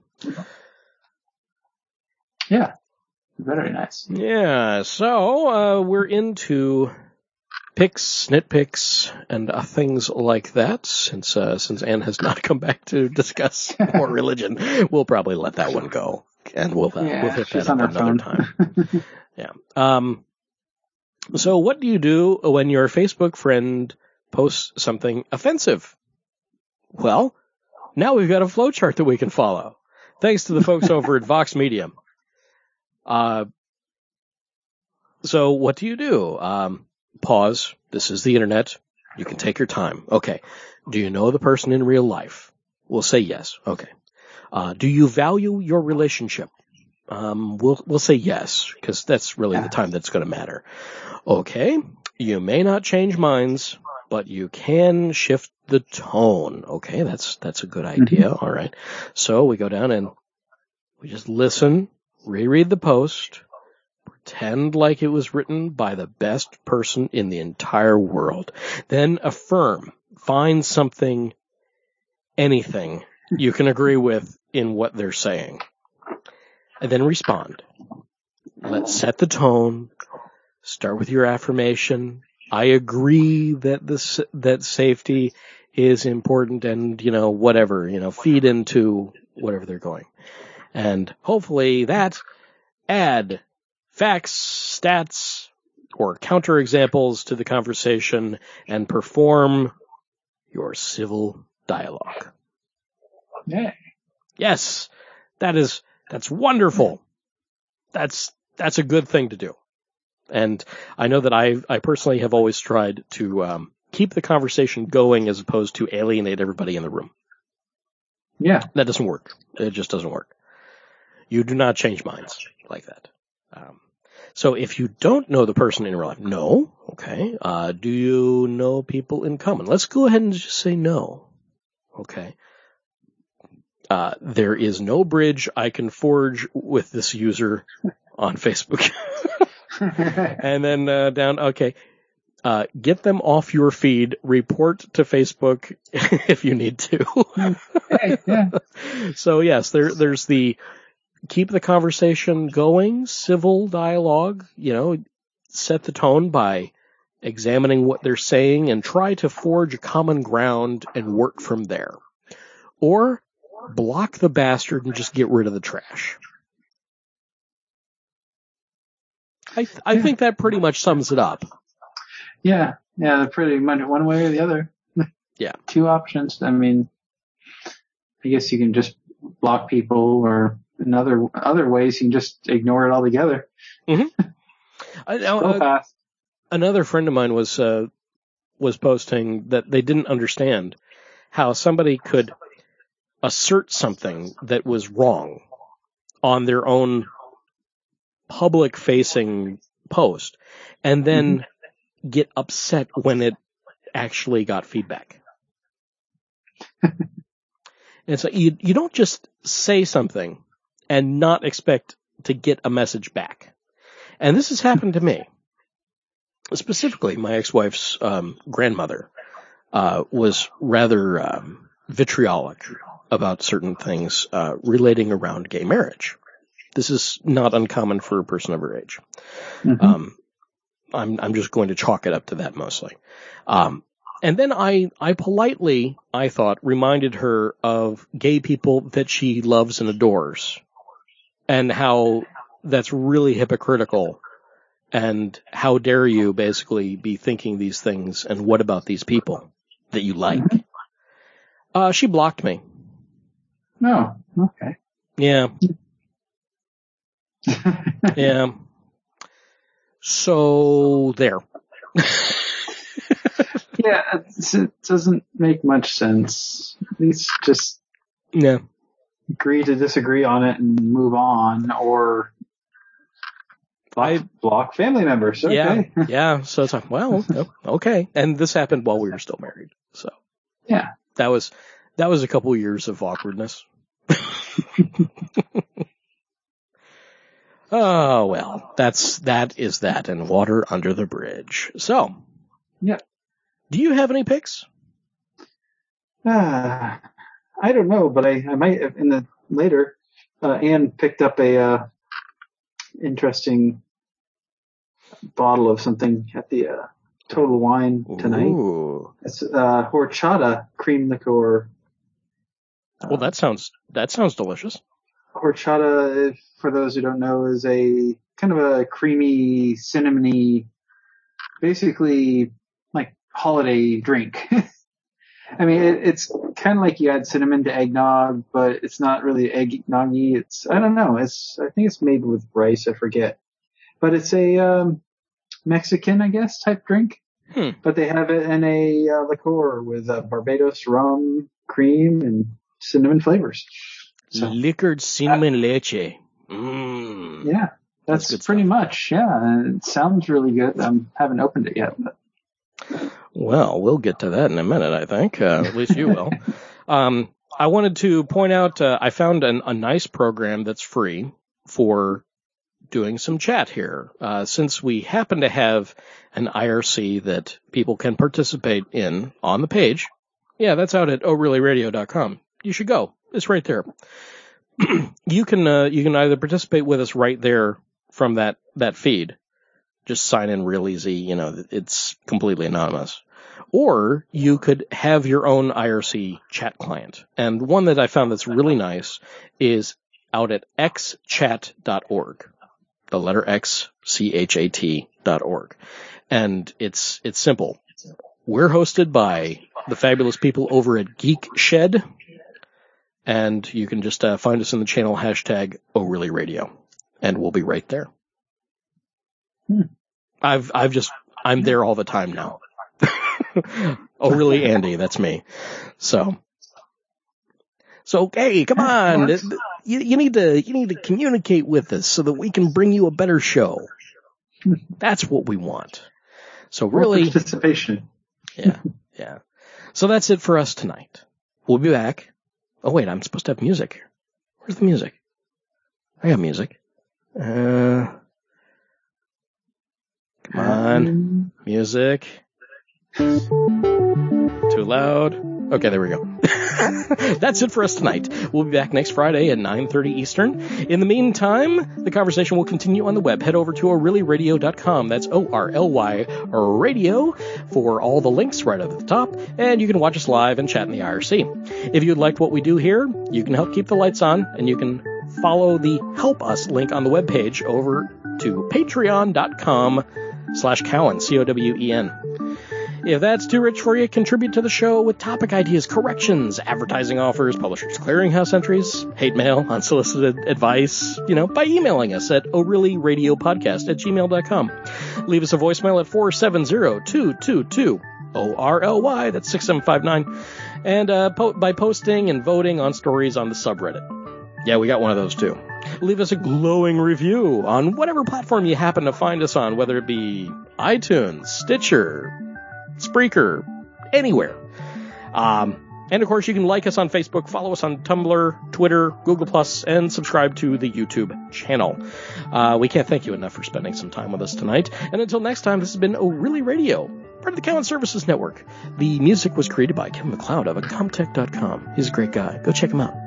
Yeah. Very nice. Yeah, so uh, we're into picks, nitpicks, and uh, things like that. Since uh, since Anne has not come back to discuss more religion, we'll probably let that one go, and we'll uh, Yeah, we'll hit she's that up on her another phone. time. Yeah. Um. So, what do you do when your Facebook friend posts something offensive? Well, now we've got a flowchart that we can follow, thanks to the folks over at Vox Media. Uh, so what do you do? Um, pause. This is the internet. You can take your time. Okay. Do you know the person in real life? We'll say yes. Okay. Uh, do you value your relationship? Um, we'll, we'll say yes, because that's really the time that's going to matter. Okay. You may not change minds, but you can shift the tone. Okay. That's, that's a good idea. All right. So we go down and we just listen. Reread the post, pretend like it was written by the best person in the entire world. Then affirm, find something, anything you can agree with in what they're saying. And then respond. Let's set the tone. Start with your affirmation. I agree that this, that safety is important, and, you know, whatever, you know, feed into whatever they're going. And hopefully that add facts, stats, or counterexamples to the conversation and perform your civil dialogue. Yeah. Yes, that is, that's wonderful. That's, that's a good thing to do. And I know that I, I personally have always tried to um, keep the conversation going as opposed to alienate everybody in the room. Yeah. That doesn't work. It just doesn't work. You do not change minds like that. Um, so if you don't know the person in real life, no. Okay. Uh, do you know people in common? Let's go ahead and just say no. Okay. Uh, there is no bridge I can forge with this user on Facebook. And then uh, down, okay. Uh, get them off your feed. Report to Facebook if you need to. Hey, yeah. So yes, there, there's the keep the conversation going, civil dialogue, you know, set the tone by examining what they're saying and try to forge a common ground and work from there. Or block the bastard and just get rid of the trash. I th- I think that pretty much sums it up. Yeah. Yeah. Pretty much one way or the other. Yeah. Two options. I mean, I guess you can just block people, or in other, other ways you can just ignore it altogether. Mm-hmm. I, So uh, fast. another friend of mine was uh, was posting that they didn't understand how somebody could assert something that was wrong on their own public-facing post, and then mm-hmm. get upset when it actually got feedback. And so you you don't just say something and not expect to get a message back. And this has happened to me. Specifically, my ex-wife's um, grandmother uh, was rather um, vitriolic about certain things uh, relating around gay marriage. This is not uncommon for a person of her age. Mm-hmm. Um, I'm I'm just going to chalk it up to that mostly. Um, and then I I politely, I thought, reminded her of gay people that she loves and adores, and how that's really hypocritical. And how dare you basically be thinking these things, and what about these people that you like? Uh, she blocked me. No, okay. Yeah. Yeah. So there. Yeah, it's, it doesn't make much sense. At least just Yeah. agree to disagree on it and move on, or block, I- block family members. Okay. Yeah. Yeah. So it's like, well, okay. And this happened while we were still married. So Yeah. that was that was a couple years of awkwardness. Oh well, that's that is that, and water under the bridge. So, Yeah. do you have any picks? Ah, I don't know, but I, I might have in the later. Uh, Anne picked up a uh, interesting bottle of something at the uh, Total Wine tonight. Ooh. It's uh, horchata cream liqueur. Well, that sounds that sounds delicious. Horchata, for those who don't know, is a kind of a creamy, cinnamony, basically like holiday drink. I mean, it, it's kind of like you add cinnamon to eggnog, but it's not really eggnoggy. It's, I don't know. It's, I think it's made with rice. I forget, but it's a um, Mexican, I guess, type drink. Hmm. But they have it in a uh, liqueur with uh, Barbados rum, cream, and cinnamon flavors. So, Liquored cinnamon leche. Mmm. yeah, That's that's, good pretty stuff. much. Yeah, it sounds really good. I um, haven't opened it yet. But. Well, we'll get to that in a minute, I think. Uh, at least you will. Um, I wanted to point out, uh, I found an, a nice program that's free for doing some chat here. Uh, since we happen to have an I R C that people can participate in on the page. Yeah, that's out at oh really radio dot com. You should go. It's right there. You can, uh, you can either participate with us right there from that, that feed. Just sign in real easy. You know, it's completely anonymous. Or you could have your own I R C chat client. And one that I found that's really nice is out at x chat dot org. The letter X, C H A T dot org. And it's, it's simple. We're hosted by the fabulous people over at Geek Shed. And you can just uh, find us in the channel hashtag Oh Really Radio. And we'll be right there. Hmm. I've, I've just, I'm there all the time now. Oh, really, Andy? That's me. So, so, hey, come on. You, you need to, you need to communicate with us so that we can bring you a better show. That's what we want. So really, participation. yeah, yeah. So that's it for us tonight. We'll be back. Oh wait, I'm supposed to have music here. Where's the music? I got music. Uh, come on, music. Too loud. Okay, there we go. That's it for us tonight. We'll be back next Friday at nine thirty Eastern. In the meantime, the conversation will continue on the web. Head over to oh really radio dot com. That's O R L Y radio for all the links right at the top. And you can watch us live and chat in the I R C. If you liked what we do here, you can help keep the lights on, and you can follow the Help Us link on the webpage over to patreon dot com slash Cowen, C O W E N. If that's too rich for you, contribute to the show with topic ideas, corrections, advertising offers, publishers' clearinghouse entries, hate mail, unsolicited advice, you know, by emailing us at orillyradiopodcast at gmail dot com. Leave us a voicemail at four seven zero, two two two, O R L Y, that's six seven five nine, and uh, po- by posting and voting on stories on the subreddit. Yeah, we got one of those too. Leave us a glowing review on whatever platform you happen to find us on, whether it be iTunes, Stitcher, Spreaker, anywhere. Um, and of course, you can like us on Facebook, follow us on Tumblr, Twitter, Google Plus, and subscribe to the YouTube channel. Uh, we can't thank you enough for spending some time with us tonight. And until next time, this has been Oh Really Radio, part of the Cowen Services Network. The music was created by Kevin MacLeod of Comtech dot com. He's a great guy. Go check him out.